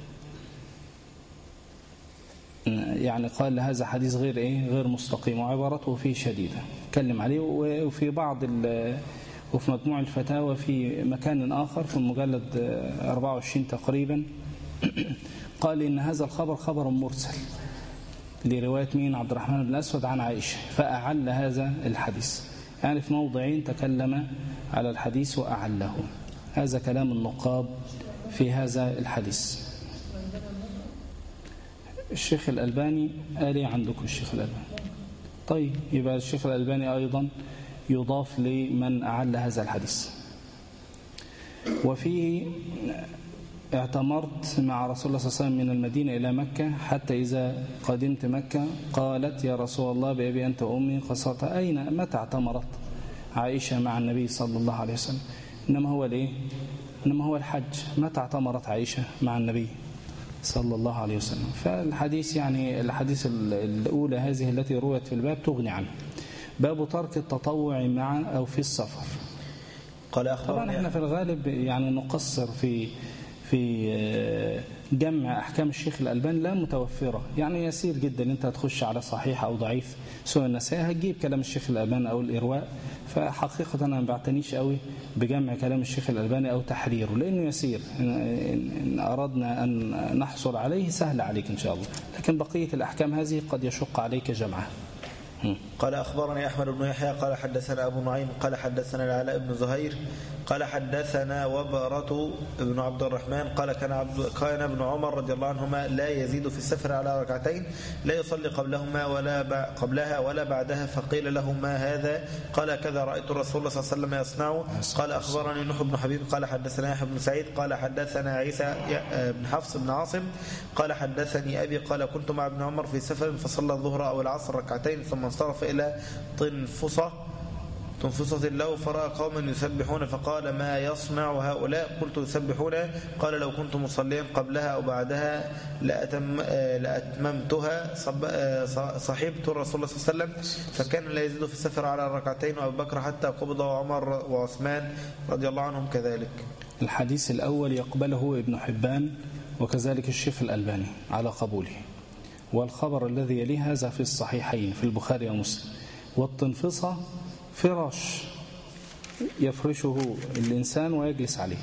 يعني قال هذا حديث غير إيه غير مستقيم، وعبارته فيه شديدة اتكلم عليه. وفي بعض وفي مجموع الفتاوى في مكان آخر في المجلد أربعة وعشرين تقريبا قال إن هذا الخبر خبر مرسل لرواية مين؟ عبد الرحمن بن الأسود عن عائشة، فأعل هذا الحديث. يعني في موضعين تكلم على الحديث وأعله. هذا كلام النقاد في هذا الحديث. الشيخ الألباني قال إيه عندكم الشيخ الألباني؟ طيب يبقى الشيخ الألباني أيضا يضاف لمن أعل هذا الحديث. وفيه اعتمرت مع رسول الله صلى الله عليه وسلم من المدينة إلى مكة، حتى إذا قدمت مكة قالت يا رسول الله بأبي أنت وأمي قصرت. أين متى اعتمرت عائشة مع النبي صلى الله عليه وسلم؟ إنما هو الإيه؟ إنما هو الحج. متى اعتمرت عائشة مع النبي صلى الله عليه وسلم؟ فالحديث يعني الحديث الأولى هذه التي رويت في الباب تغني عنه. باب ترك التطوع مع أو في السفر. قال طبعا احنا في الغالب يعني نقصر في في جمع أحكام الشيخ الألباني لا متوفرة، يعني يسير جدا أنت هتخش على صحيح أو ضعيف سنن النسائي هتجيب كلام الشيخ الألباني أو الإرواء. فحقيقة أنا ما بعتنيش قوي بجمع كلام الشيخ الألباني أو تحريره، لأنه يسير. إن أردنا أن نحصل عليه سهل عليك إن شاء الله، لكن بقية الأحكام هذه قد يشق عليك جمعها. قال أخبرني أحمد بن يحيى قال حدثنا أبو نعيم قال حدثنا العلاء بن زهير قال حدثنا وبرة بن عبد الرحمن قال كان عبد كان ابن عمر رضي الله عنهما لا يزيد في السفر على ركعتين لا يصلي قبلهما ولا قبلها ولا بعدها، فقيل له ما هذا؟ قال كذا رأيت الرسول صلى الله عليه وسلم يصنعه. قال أخبرني نوح بن حبيب قال حدثنا يحيى بن سعيد قال حدثنا عيسى بن حفص بن عاصم قال حدثني أبي قال كنت مع ابن عمر في سفر فصلى الظهر أو العصر ركعتين ثم انصرف إلى طنفصة تنفصة له فرأى قوما يسبحون فقال ما يصنع هؤلاء؟ قلت يسبحون. قال لو كنت مصليا قبلها أو بعدها لأتم لأتممتها. صحبت الرسول صلى الله عليه وسلم فكان لا يزيد في السفر على ركعتين وأبو بكر حتى قبض وعمر وعثمان رضي الله عنهم كذلك. الحديث الأول يقبله ابن حبان وكذلك الشيخ الألباني على قبوله، والخبر الذي يليه هذا في الصحيحين في البخاري ومسلم. والتنفصة فراش يفرشه الإنسان ويجلس عليه.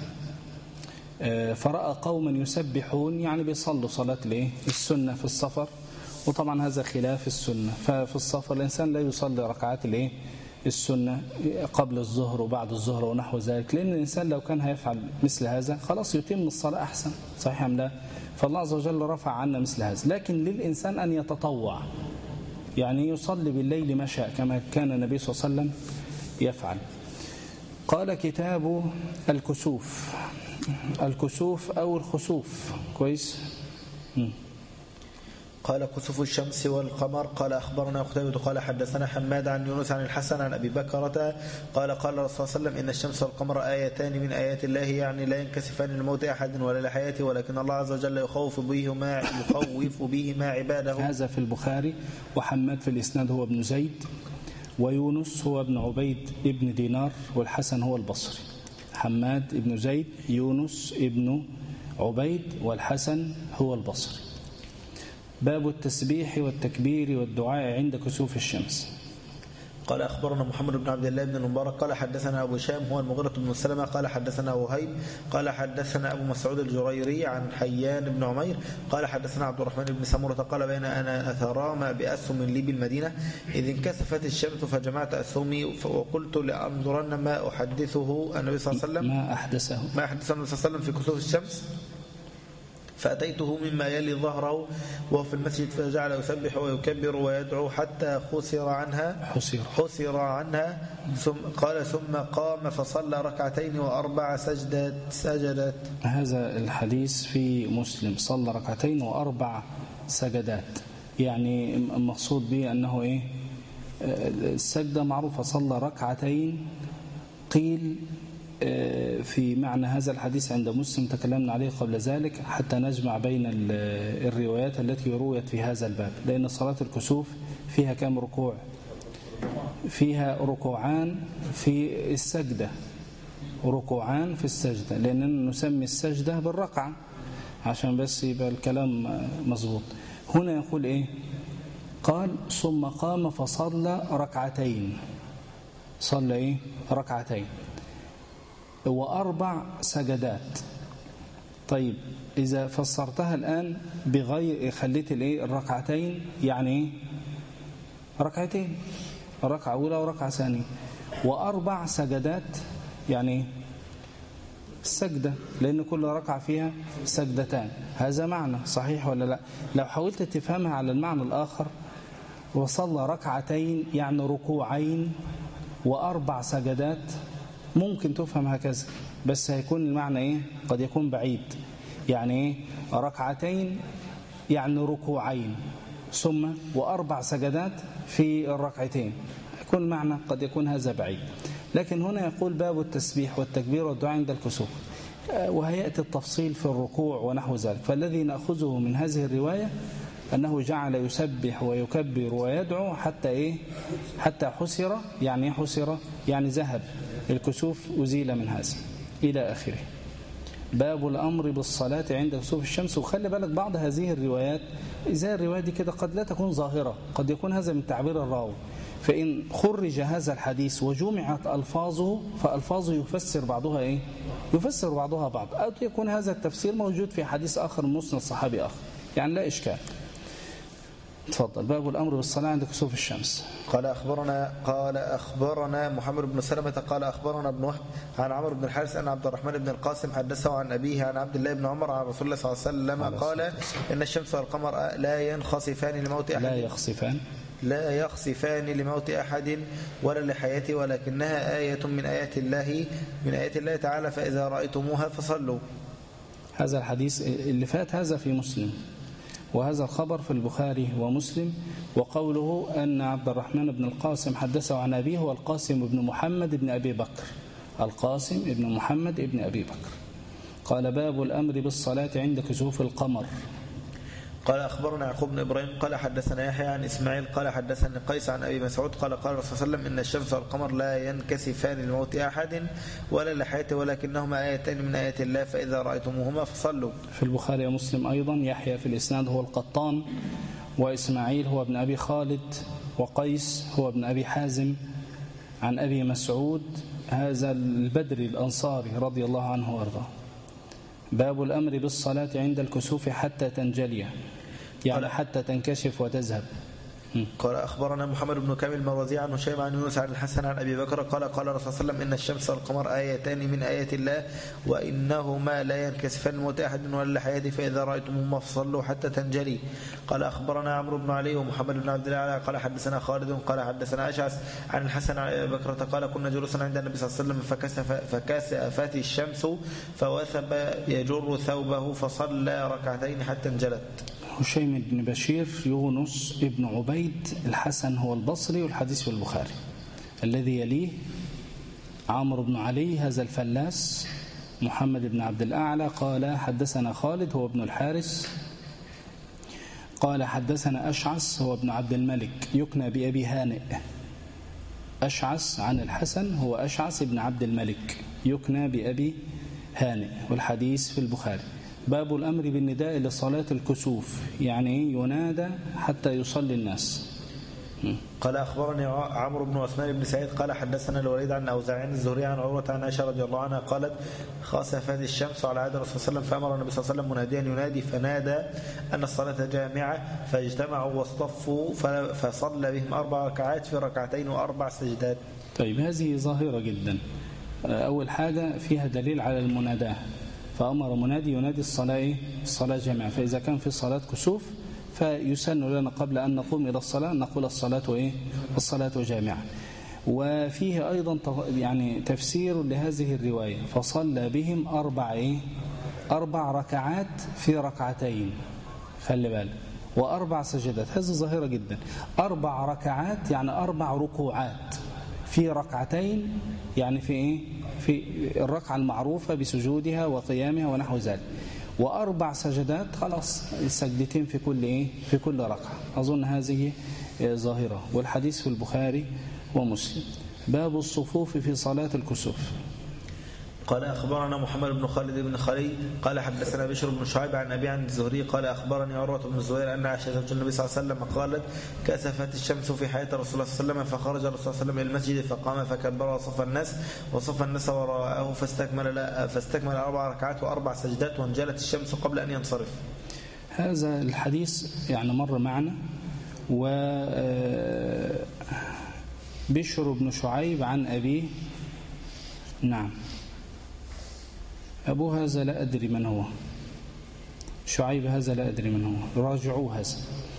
فرأى قوما يسبحون يعني بيصلوا صلاة الايه السنة في السفر، وطبعا هذا خلاف السنة. ففي السفر الإنسان لا يصلي ركعات الايه السنة قبل الظهر وبعد الظهر ونحو ذلك، لأن الإنسان لو كان هيفعل مثل هذا خلاص يتم الصلاة أحسن. صحيح أم لا؟ فالله عز وجل رفع عنا مثل هذا. لكن للإنسان أن يتطوع، يعني يصلي بالليل ما شاء كما كان النبي صلى الله عليه وسلم يفعل. قال كتاب الكسوف. الكسوف أو الخسوف كويس. م. قال كسوف الشمس والقمر. قال أخبرنا قتيبة قال حدثنا حماد عن يونس عن الحسن عن أبي بكرة قال قال الرسول صلى الله عليه وسلم إن الشمس والقمر آيتان من آيات الله، يعني لا ينكسفان لموت أحد ولا لحياته، ولكن الله عز وجل يخوف بهما يخوف بهما عباده. هذا في البخاري. وحماد في الإسناد هو ابن زيد، ويونس هو ابن عبيد ابن دينار، والحسن هو البصري. حماد ابن زيد، يونس ابن عبيد، والحسن هو البصري. باب التسبيح والتكبير والدعاء عند كسوف الشمس. قال أخبرنا محمد بن عبد الله بن المبارك قال حدثنا أبو شام هو المغيرة بن سلمة قال حدثنا وهيب قال حدثنا أبو مسعود الجريري عن حيان بن عمير قال حدثنا عبد الرحمن بن سمرة قال بين أنا أترامى بأسهم لي بالمدينة إذ انكسفت الشمس فجمعت أسهمي وقلت لأنظرن ما أحدثه النبي صلى الله عليه وسلم ما أحدثه ما أحدثه النبي صلى الله عليه وسلم في كسوف الشمس. فأتيته مما يلي ظهره وهو في المسجد فجعل يسبح ويكبر ويدعو حتى خسر عنها حسر, حسر عنها ثم قال ثم قام فصلى ركعتين وأربع سجدات سجدات. هذا الحديث في مسلم صلى ركعتين وأربع سجدات، يعني المقصود به أنه إيه؟ السجدة معروفة، صلى ركعتين. قيل في معنى هذا الحديث عند مسلم تكلمنا عليه قبل ذلك حتى نجمع بين الروايات التي رويت في هذا الباب، لأن صلاة الكسوف فيها كم ركوع؟ فيها ركوعان في السجدة، ركوعان في السجدة، لأننا نسمي السجدة بالركعة عشان بس يبقى الكلام مظبوط. هنا يقول إيه؟ قال ثم قام فصلى ركعتين، صلى إيه؟ ركعتين وأربع سجدات. طيب إذا فسرتها الآن بغير خليت الإيه؟ الركعتين يعني إيه؟ ركعتين، ركعة أولى وركعة ثانية، وأربع سجدات يعني السجدة، لأن كل ركعة فيها سجدتان. هذا معنى صحيح ولا لا؟ لو حاولت تفهمها على المعنى الآخر، وصلى ركعتين يعني ركوعين وأربع سجدات، ممكن تفهم هكذا، بس هيكون المعنى إيه؟ قد يكون بعيد. يعني إيه؟ ركعتين يعني ركوعين ثم وأربع سجدات في الركعتين، يكون المعنى قد يكون هذا بعيد. لكن هنا يقول باب التسبيح والتكبير والدعاء عند الكسوف، وهيأتي التفصيل في الركوع ونحو ذلك. فالذي نأخذه من هذه الرواية أنه جعل يسبح ويكبر ويدعو حتى إيه؟ حتى حسر. يعني حسر يعني ذهب الكسوف، أزيل من هذا إلى آخره. باب الأمر بالصلاة عند كسوف الشمس. وخلي بالك بعض هذه الروايات إذا الرواية دي كده قد لا تكون ظاهرة، قد يكون هذا من تعبير الراوي، فإن خرج هذا الحديث وجمعت ألفاظه فألفاظه يفسر بعضها إيه؟ يفسر بعضها بعض، أو يكون هذا التفسير موجود في حديث آخر من مسند صحابي آخر، يعني لا إشكال. تفضل. باب الأمر بالصلاة عند كسوف الشمس. قال أخبرنا قال أخبرنا محمد بن سلمة قال أخبرنا ابن وهب عن عمرو بن الحارث أن عبد الرحمن بن القاسم حدثه عن أبيه عن عبد الله بن عمر عن رسول الله صلى الله عليه وسلم قال إن الشمس والقمر لا ينخسفان لموت أحد لا يخسفان لا يخسفان لموت أحد ولا لحياته، ولكنها آية من آيات الله من آيات الله تعالى، فإذا رأيتموها فصلوا. هذا الحديث اللي فات هذا في مسلم، وهذا الخبر في البخاري ومسلم. وقوله أن عبد الرحمن بن القاسم حدثه عن أبيه هو القاسم بن محمد بن أبي بكر، القاسم بن محمد بن أبي بكر. قال باب الأمر بالصلاة عند كسوف القمر. قال أخبرنا يعقوب بن إبراهيم قال حدثنا يحيى عن إسماعيل قال حدثني قيس عن أبي مسعود قال قال الرسول صلى الله عليه وسلم إن الشمس والقمر لا ينكسفان لموت أحد ولا لحياته، ولكنهما آيتان من آيات الله، فإذا رأيتموهما فصلوا. في البخاري ومسلم أيضا. يحيى في الإسناد هو القطان، وإسماعيل هو ابن أبي خالد، وقيس هو ابن أبي حازم عن أبي مسعود هذا البدري الأنصاري رضي الله عنه وأرضاه. باب الأمر بالصلاة عند الكسوف حتى تنجلي، يعني حتى تنكشف وتذهب. قال أخبرنا محمد بن كامل المروزي عن هشيم عن يونس عن الحسن عن أبي بكر قال قال الرسول صلى الله عليه وسلم إن الشمس والقمر آيتان من آيات الله وإنهما لا ينكسفان لموت أحد ولا لحياته، فإذا رأيتموهما فصلوا حتى تنجلي. قال أخبرنا عمرو بن علي ومحمد بن عبد الله قال حدثنا خالد قال حدثنا أشعث عن الحسن عن أبي بكر قال كنا جلوسا عند النبي صلى الله عليه وسلم فكسف فكسفت الشمس فوثب يجر ثوبه فصلى ركعتين حتى انجلت. هشيم بن بشير، يونس بن عبيد، الحسن هو البصري، والحديث في البخاري. الذي يليه عمرو بن علي هذا الفلاس، محمد بن عبد الأعلى قال حدثنا خالد هو ابن الحارث قال حدثنا أشعث هو ابن عبد الملك يكنى بأبي هانئ. أشعث عن الحسن هو أشعث بن عبد الملك يكنى بأبي هانئ، والحديث في البخاري. باب الأمر بالنداء لصلاة الكسوف، يعني ينادى حتى يصلي الناس. قال أخبرني عمرو بن عثمان بن سعيد قال حدثنا الوليد عن أوزاعي الزهري عن عروة عن عائشة رضي الله عنها قالت خسفت الشمس على عهد الرسول صلى الله عليه وسلم، فأمر النبي صلى الله عليه وسلم مناديا ينادي فنادى أن الصلاة جامعة، فاجتمعوا واصطفوا فصلى بهم أربع ركعات في ركعتين وأربع سجدات. طيب هذه ظاهرة جدا. أول حاجة فيها دليل على المناداة، فأمر منادي ينادي الصلاة الصلاة جامعة. فإذا كان في صلاة كسوف فيسن لنا قبل أن نقوم إلى الصلاة نقول الصلاة إيه؟ الصلاة جامعة. وفيه أيضا يعني تفسير لهذه الرواية، فصلى بهم أربع إيه؟ أربع ركعات في ركعتين، خلي بالك، وأربع سجدات. هذه ظاهرة جدا، أربع ركعات يعني أربع ركوعات في ركعتين، يعني في إيه؟ في الركعة المعروفة بسجودها وقيامها ونحو ذلك، وأربع سجدات، خلاص السجدتين في كل إيه؟ في كل ركعة. أظن هذه ظاهرة، والحديث في البخاري ومسلم. باب الصفوف في صلاة الكسوف. قال أخبرنا محمد بن خالد بن خليل قال حدثنا بشر بن شعيب عن أبي عن الزهري قال أخبرني عروة بن الزبير أن عائشة زوج النبي صلى الله عليه وسلم قالت كسفت الشمس في حياة رسول الله صلى الله عليه وسلم، فخرج الرسول صلى الله عليه وسلم إلى المسجد فقام فكبر وصف الناس وصف الناس وراءه فاستكمل فاستكمل أربع ركعات وأربع سجدات وانجلت الشمس قبل أن ينصرف. هذا الحديث يعني مر معنا. و بشر بن شعيب عن أبيه، نعم، أبو هذا لا أدري من هو، شعيب هذا لا أدري من هو، راجعوا هذا.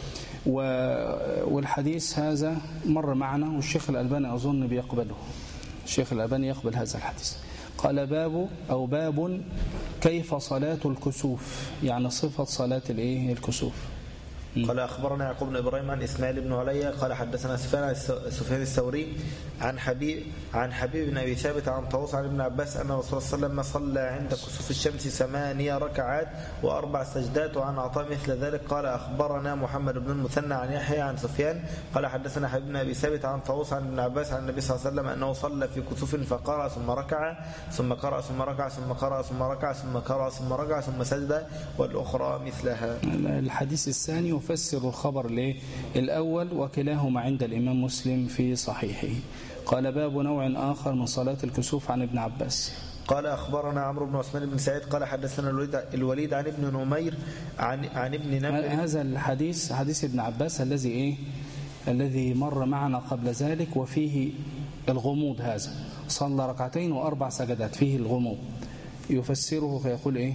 والحديث هذا مر معنا، والشيخ الألباني أظن بيقبله، الشيخ الألباني يقبل هذا الحديث. قال باب أو باب كيف صلاة الكسوف، يعني صفة صلاة الإيه؟ الكسوف. قال أخبرنا يعقوب بن إبراهيم عن إسماعيل بن علي قال حدثنا سفيان الثوري عن حبيب عن حبيب بن أبي ثابت عن طاووس عن ابن عباس أن الرسول صلى الله عليه وسلم صلى عند كسوف الشمس ثمانية ركعات وأربع سجدات. وعن عطاء مثل ذلك. قال أخبرنا محمد بن المثنى عن يحيى عن سفيان قال حدثنا حبيب بن أبي ثابت عن طاووس عن ابن عباس عن النبي صلى الله عليه وسلم أنه صلى في كسوف فقرأ ثم ركع ثم قرأ ثم ركع ثم قرأ ثم ركع ثم قرأ ثم ركع ثم سجد، والأخرى مثلها. الحديث الثاني يفسر الخبر ليه الأول، وكلاهما عند الإمام مسلم في صحيحه. قال باب نوع آخر من صلاة الكسوف عن ابن عباس. قال أخبرنا عمرو بن عثمان بن سعيد قال حدثنا الوليد عن ابن نمير عن عن ابن نمر. هذا الحديث حديث ابن عباس الذي إيه الذي مر معنا قبل ذلك، وفيه الغموض. هذا صلى ركعتين وأربع سجدات، فيه الغموض، يفسره فيقول إيه؟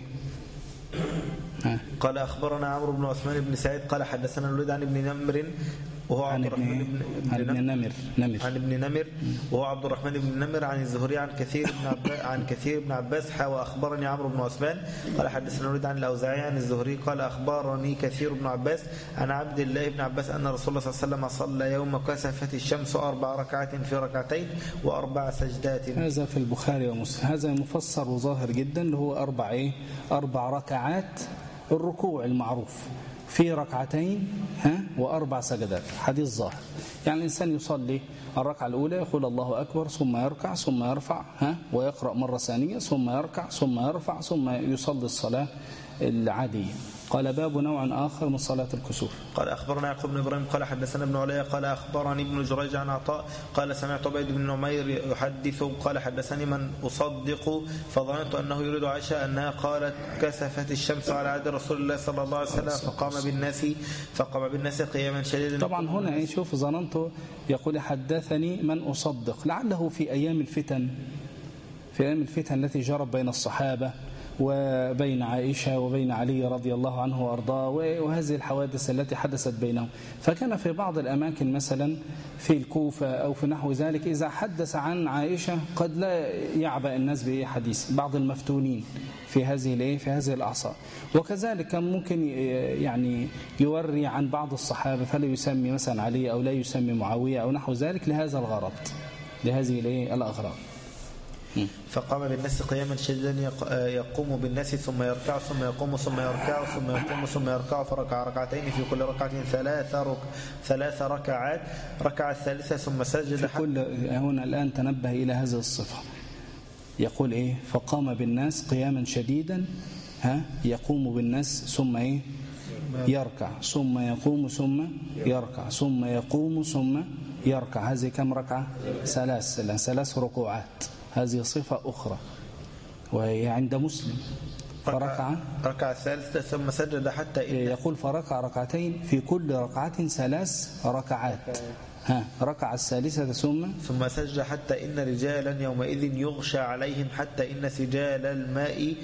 قال أخبرنا عمرو بن عثمان بن سعيد قال حدثنا الوليد عن ابن نمر وهو عبد الرحمن بن عن ابن نمر نمر عن ابن نمر وهو عبد الرحمن بن نمر عن الزهري عن كثير بن عباس عن كثير بن عباس حا أخبرني عمرو بن عثمان قال حدثنا الوليد عن الأوزاعي عن الزهري قال أخبرني كثير بن عباس عن عبد الله بن عباس أن رسول الله صلى الله عليه وسلم صلى يوم كسفت الشمس أربع ركعات في ركعتين وأربع سجدات. هذا في البخاري ومسلم، هذا مفسر وظاهر جدا، اللي هو أربع إيه أربع ركعات، الركوع المعروف في ركعتين ها وأربع سجدات، حديث ظاهر. يعني الإنسان يصلي الركعة الأولى يقول الله أكبر ثم يركع ثم يرفع ها ويقرأ مرة ثانية ثم يركع ثم يرفع ثم يصلي الصلاة العادية. قال باب نوع آخر من صلاة الكسوف. قال أخبرنا يعقوب بن إبراهيم قال حدثنا ابن علي قال أخبرني ابن جريج عن عطاء قال سمعت عبيد بن نمير يحدث قال حدثني من أصدق فظننت أنه يريد عائشة أنها قالت كسفت الشمس على عهد رسول الله صلى الله عليه وسلم فقام بالناس فقام بالناس قياما شديدا. طبعا هنا إيه شوف ظننت يقول حدثني من أصدق، لعله في أيام الفتن في أيام الفتن التي جرت بين الصحابة وبين عائشة وبين علي رضي الله عنه وأرضاه، وهذه الحوادث التي حدثت بينهم. فكان في بعض الأماكن مثلا في الكوفة أو في نحو ذلك إذا حدث عن عائشة قد لا يعبأ الناس بأي حديث، بعض المفتونين في هذه في هذه الأعصار. وكذلك كان ممكن يعني يوري عن بعض الصحابة فلا يسمي مثلا علي أو لا يسمي معاوية أو نحو ذلك لهذا الغرض، لهذه الأغراض. فقام بالناس قياما شديدا يقوم بالناس ثم يركع ثم يقوم ثم يركع ثم يقوم ثم يركع فركع ركعتين في كل ركعة ثلاث رك... ثلاث ركعات ركع الثالثة ثم سجد. كل هنا الآن تنبه إلى هذه الصفة، يقول إيه فقام بالناس قياما شديدا ها يقوم بالناس ثم إيه يركع ثم يقوم ثم يركع ثم يقوم ثم يركع. هذه كم ركعة؟ ثلاث ثلاث ركوعات. هذه صفة أخرى وهي عند مسلم. فركع ركع الثالثة ثم سجد حتى يقول فركع ركعتين في كل ركعة ثلاث ركعات ها ركع الثالثة ثم ثم سجد حتى إن رجالا يومئذ يغشى عليهم حتى إن سجال الماء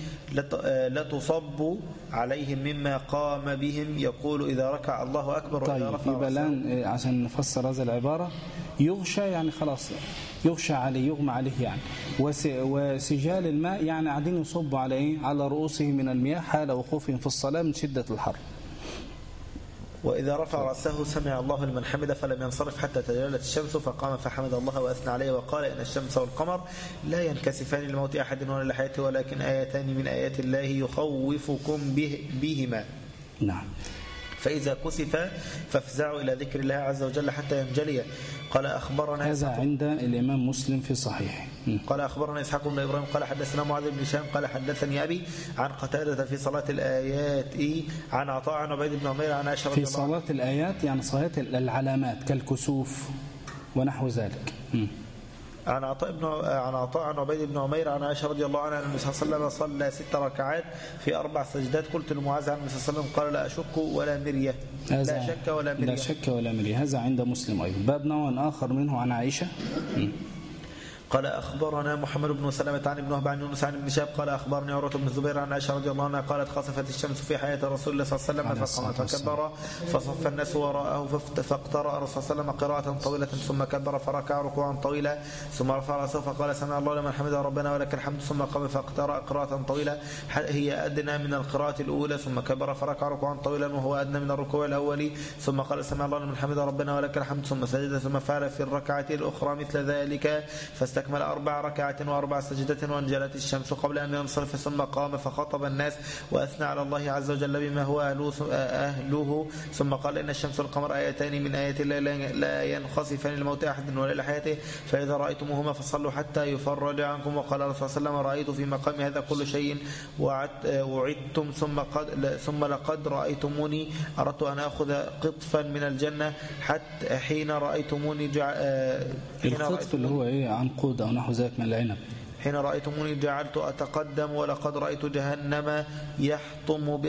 لتصب عليهم مما قام بهم يقول إذا ركع الله أكبر. طيب وإذا رفع يبقى الآن عشان نفسر هذه العبارة، يغشى يعني خلاص يغشى عليه يغمى عليه يعني، وسجال الماء يعني قاعدين يصبوا على ايه؟ على رؤوسهم من المياه حال وقوفهم في الصلاة من شدة الحر. وإذا رفع رأسه سمع الله لمن حمده فلم ينصرف حتى تجلت الشمس فقام فحمد الله وأثنى عليه وقال إن الشمس والقمر لا ينكسفان لموت أحد ولا لحياته ولكن آيتان من آيات الله يخوفكم به بهما. نعم. فإذا كسف فافزعوا إلى ذكر الله عز وجل حتى ينجلي. قال أخبرنا هذا عند الإمام مسلم في صحيحه. قال أخبرنا إسحاق بن إبراهيم قال حدثنا معاذ بن هشام قال حدثني أبي عن قتادة في صلاة الآيات عن عطاء عن عبيد بن عمير عن عائشة في صلاة الآيات يعني صلاة العلامات كالكسوف ونحو ذلك. م. عن عطاء بن عن عطاء عن عبيد بن عمير عن عائشة رضي الله عنها أن النبي صلى الله عليه وسلم صلى ست ركعات في أربع سجدات. قلت لمعاذ عن النبي صلى الله عليه وسلم قال لا أشك ولا مرية. لا شك ولا مرية. لا شك ولا مرية. هذا عند مسلم أيضا. باب نوع آخر منه عن عائشة. م. قال أخبرنا محمد بن سلمة عن ابن وهب عن يونس عن ابن شهاب قال أخبرني عروة بن الزبير عن عائشة رضي الله عنها قالت خسفت الشمس في حياة رسول الله صلى الله عليه وسلم فقام فكبر فصف الناس وراءه فاقترأ الرسول صلى الله عليه وسلم قراءة طويلة ثم كبر فركع ركوعا طويلا ثم رفع رأسه فقال سمع الله لمن حمده ربنا ولك الحمد ثم قام فاقترأ قراءة طويلة هي أدنى من القراءة الأولى ثم كبر فركع ركوعا طويلا وهو أدنى من الركوع الأول ثم قال سمع الله لمن حمده ربنا ولك الحمد ثم سجد ثم فعل في الركعة الأخرى مثل ذلك فاستكمل أربع ركعات وأربع سجدات وانجلت الشمس قبل أن ينصرف ثم قام فخطب الناس وأثنى على الله عز وجل بما هو أهله ثم قال إن الشمس والقمر آيتان من آيات الله لا ينخسفان لموت أحد ولا لحياته فإذا رأيتموهما فصلوا حتى يفرج عنكم. وقال الرسول صلى الله عليه وسلم رأيت في مقام هذا كل شيء وعدتم ثم قد ثم لقد رأيتموني أردت أن أخذ قطفا من الجنة حتى حين رأيتموني جع... القطف اللي هو إيه عنقود أو نحو ذلك من العنب. حين رأيتموني جعلت أتقدم ولقد رأيت جهنم يحطم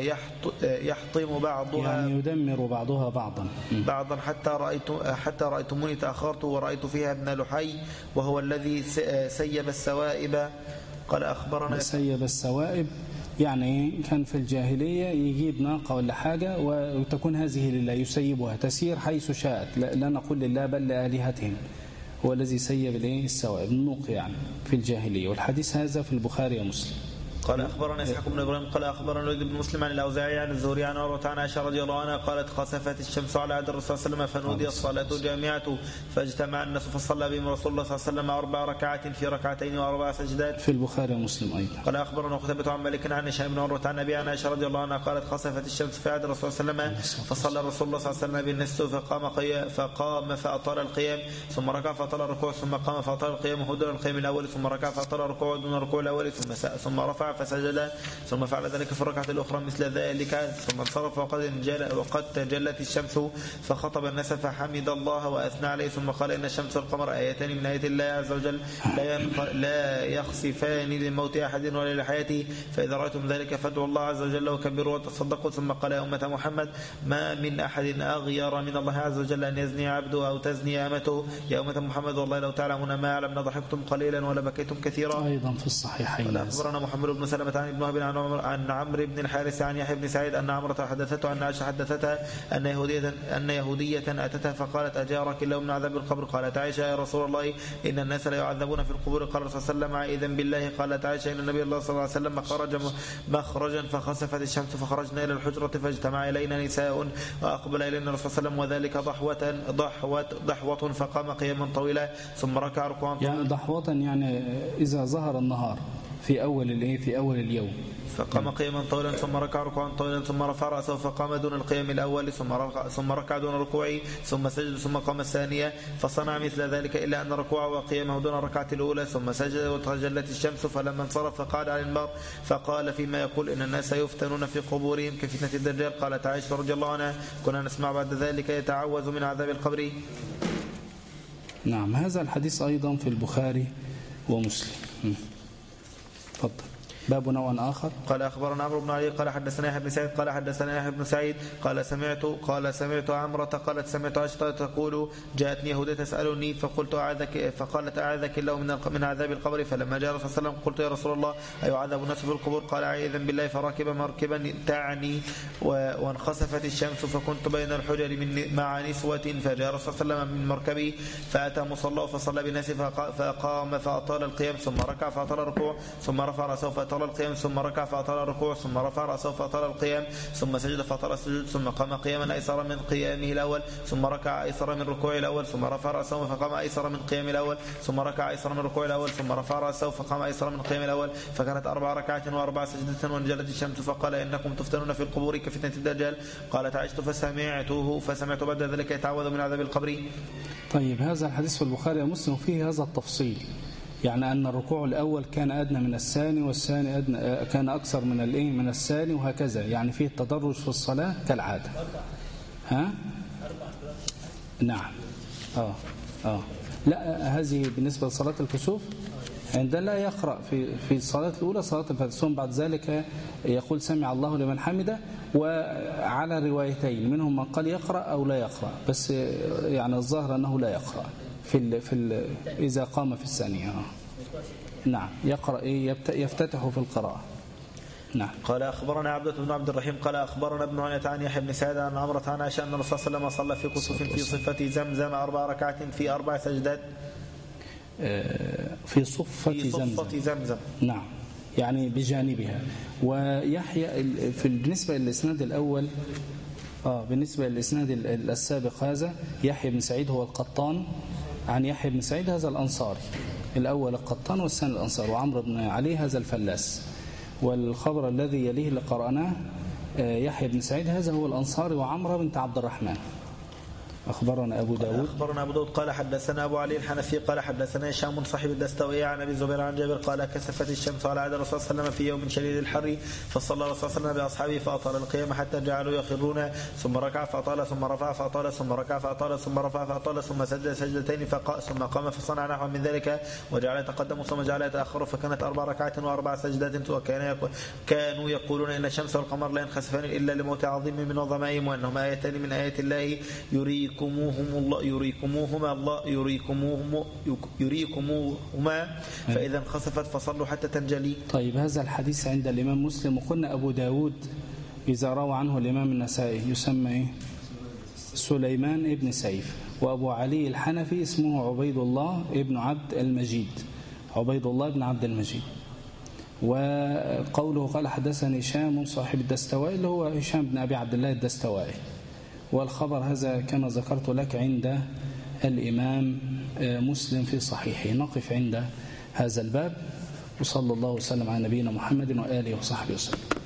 يحطم بعضها يعني يدمر بعضها بعضا بعضا حتى رأيت حتى رأيتموني تأخرت ورأيت فيها ابن لحي وهو الذي سيب السوائب. قال أخبرنا سيب السوائب يعني كان في الجاهلية يجيب ناقة ولا حاجة وتكون هذه لله يسيبها تسير حيث شاءت لا نقول لله بل لآلهتهم. هو الذي سيب الايه السوائب النوق يعني في الجاهلية. والحديث هذا في البخاري ومسلم. قال أخبرنا إسحاق بن إبراهيم قال أخبرنا الوليد بن مسلم عن الأوزاعي عن الزهري عن عروة عن عائشة رضي الله عنها قالت خسفت الشمس على عهد الرسول صلى الله عليه وسلم فنودي الصلاة جامعة فاجتمع الناس فصلى بهم رسول الله صلى الله عليه وسلم أربع ركعات في ركعتين وأربع سجدات في البخاري ومسلم أيضا. قال أخبرنا قتيبة عن مالك عن هشام بن عروة عن أبي عن عائشة رضي الله عنها قالت خسفت الشمس في عهد الرسول صلى الله عليه وسلم فصلى الرسول الله صلى الله عليه وسلم بالنصف فقام فقام فأطال القيام ثم ركع فأطال الركوع ثم قام فأطال القيام وهو دون القيام الأول ثم ركع فأطال الركوع دون الركوع الأول ثم ثم رفع فسجد ثم فعل ذلك في الركعة الأخرى مثل ذلك ثم انصرف وقد وقد تجلت الشمس فخطب الناس فحمد الله وأثنى عليه ثم قال إن الشمس والقمر آيتان من آيات الله عز وجل لا لا يخسفان لموت أحد ولا لحياته فإذا رأيتم ذلك فادعوا الله عز وجل وكبروا وتصدقوا. ثم قال يا أمة محمد ما من أحد أغير من الله عز وجل أن يزني عبده أو تزني أمته. يا أمة محمد والله لو تعلمون ما علمنا ضحكتم قليلا ولا بكيتم كثيرا. أيضا في الصحيحين. أخبرنا محمد بن سلمة عن ابن وهب عن عمرو بن الحارث عن يحيى بن سعيد أن عمرة حدثته أن عائشة حدثتها أن يهودية أن يهودية أتتها فقالت أجارك الله من عذاب القبر. قالت عائشة يا رسول الله إن الناس لا يعذبون في القبور. قال الرسول صلى الله عليه وسلم إذن بالله. قالت عائشة إن النبي الله صلى الله عليه وسلم خرج مخرجا فخسفت الشمس فخرجنا إلى الحجرة فاجتمع إلينا نساء وأقبل إلينا الرسول صلى الله عليه وسلم وذلك ضحوة ضحوة ضحوة فقام قياما طويلا ثم ركع ركوعا طويلا. يعني ضحوة يعني إذا ظهر النهار في أول الإيه في أول اليوم فقام قياما طويلا ثم ركع ركوعا طويلا ثم رفع رأسه فقام دون القيام الأول ثم ركع ثم ركع دون ركوعه ثم سجد ثم قام الثانية فصنع مثل ذلك إلا أن ركوعه وقيامه دون الركعة الأولى ثم سجد وتجلت الشمس فلما انصرف فقعد على المنبر فقال فيما يقول إن الناس يفتنون في قبورهم كفتنة الدجال. قالت عائشة رضي الله عنها كنا نسمع بعد ذلك يتعوذ من عذاب القبر. نعم هذا الحديث أيضا في البخاري ومسلم. تفضل. باب نوع آخر. قال أخبرنا عمرو بن علي قال حدثنا يحيى بن سعيد قال حدثنا يحيى بن سعيد قال سمعت قال سمعت عمرة قالت سمعت عائشة تقول جاءتني يهودية تسألني فقلت أعاذك فقالت أعاذك الله من من عذاب القبر. فلما جاء الرسول صلى الله عليه وسلم قلت يا رسول الله أيعذب الناس في القبور؟ قال أعوذ بالله. فركب مركبا تعني وانخسفت الشمس فكنت بين الحجر من مع نسوة فجاء الرسول صلى الله عليه وسلم من مركبه فأتى مصلاه فصلى بالناس فقام فأطال القيام ثم ركع فأطال الركوع ثم رفع رأسه فأطال القيام ثم ركع فأطال الركوع ثم رفع رأسه فأطال القيام ثم سجد فأطال السجود ثم قام قياما أيسر من قيامه الأول ثم ركع أيسر من ركوعه الأول ثم رفع رأسه فقام أيسر من قيامه الأول ثم ركع أيسر من ركوعه الأول ثم رفع رأسه فقام أيسر من قيامه الأول. فكانت أربع ركعات وأربع سجدة وانجلت الشمس فقال إنكم تفتنون في القبور كفتنة الدجال. قالت عائشة فسمعته فسمعت بعد ذلك يتعوذ من عذاب القبر. طيب هذا الحديث في البخاري ومسلم فيه هذا التفصيل، يعني أن الركوع الأول كان أدنى من الثاني والثاني أدنى كان أكثر من الإيه من الثاني وهكذا، يعني فيه التدرج في الصلاة كالعادة. ها؟ نعم. آه آه لا هذه بالنسبة لصلاة الكسوف عند لا يقرأ في في الصلاة الأولى صلاة الفجر ثم بعد ذلك يقول سمع الله لمن حمده. وعلى روايتين منهم من قال يقرأ أو لا يقرأ، بس يعني الظاهر أنه لا يقرأ في ال في ال إذا قام في الثانية. نعم يقرأ إيه يفتتح في القراءة. نعم. قال أخبرنا عبدة بن عبد الرحيم قال أخبرنا ابن عنية عن يحيى بن سعيد عن عمرة عن عائشة أن الرسول صلى الله عليه وسلم صلى في كسوف في صفة زمزم أربع ركعات في أربع سجدات في صفة, في صفة زمزم. زمزم نعم يعني بجانبها. ويحيى في بالنسبة للإسناد الأول آه بالنسبة للإسناد السابق هذا يحيى بن سعيد هو القطان عن يحيى بن سعيد هذا الأنصاري، الأول القطان والثاني الأنصار، وعمرو بن علي هذا الفلاس. والخبر الذي يليه اللي قرأناه يحيى بن سعيد هذا هو الأنصاري وعمرو بنت عبد الرحمن. أخبرنا أبو داود أخبرنا أبو داود قال حدثنا أبو علي الحنفي قال حدثنا هشام صاحب الدستوائي عن أبي الزبير عن جابر قال كسفت الشمس على عهد الرسول صلى الله عليه وسلم في يوم شديد الحر فصلى الرسول صلى الله عليه وسلم بأصحابه فأطال القيام حتى جعلوا يخرون ثم ركع فأطال ثم رفع فأطال ثم ركع فأطال ثم رفع فأطال ثم سجد سجدتين فقام ثم قام فصنع نحو من ذلك وجعل يتقدم ثم جعل يتأخر فكانت أربع ركعات وأربع سجدات. وكان كانوا يقولون إن الشمس والقمر لا ينخسفان إلا لموت عظيم من عظمائهم وأنهما آيتان من آيات الله يريكموهم الله يريكموهما الله يريكموهما يريكموهما فإذا انخسفت فصلوا حتى تنجلي. طيب هذا الحديث عند الإمام مسلم. وقلنا أبو داود إذا روى عنه الإمام النسائي يسمى إيه؟ سليمان ابن سيف. وأبو علي الحنفي اسمه عبيد الله ابن عبد المجيد عبيد الله ابن عبد المجيد. وقوله قال حدثني هشام صاحب الدستوائي اللي هو هشام بن أبي عبد الله الدستوائي. والخبر هذا كما ذكرت لك عند الإمام مسلم في صحيحه. نقف عند هذا الباب وصلى الله وسلم على نبينا محمد وآله وصحبه وسلم.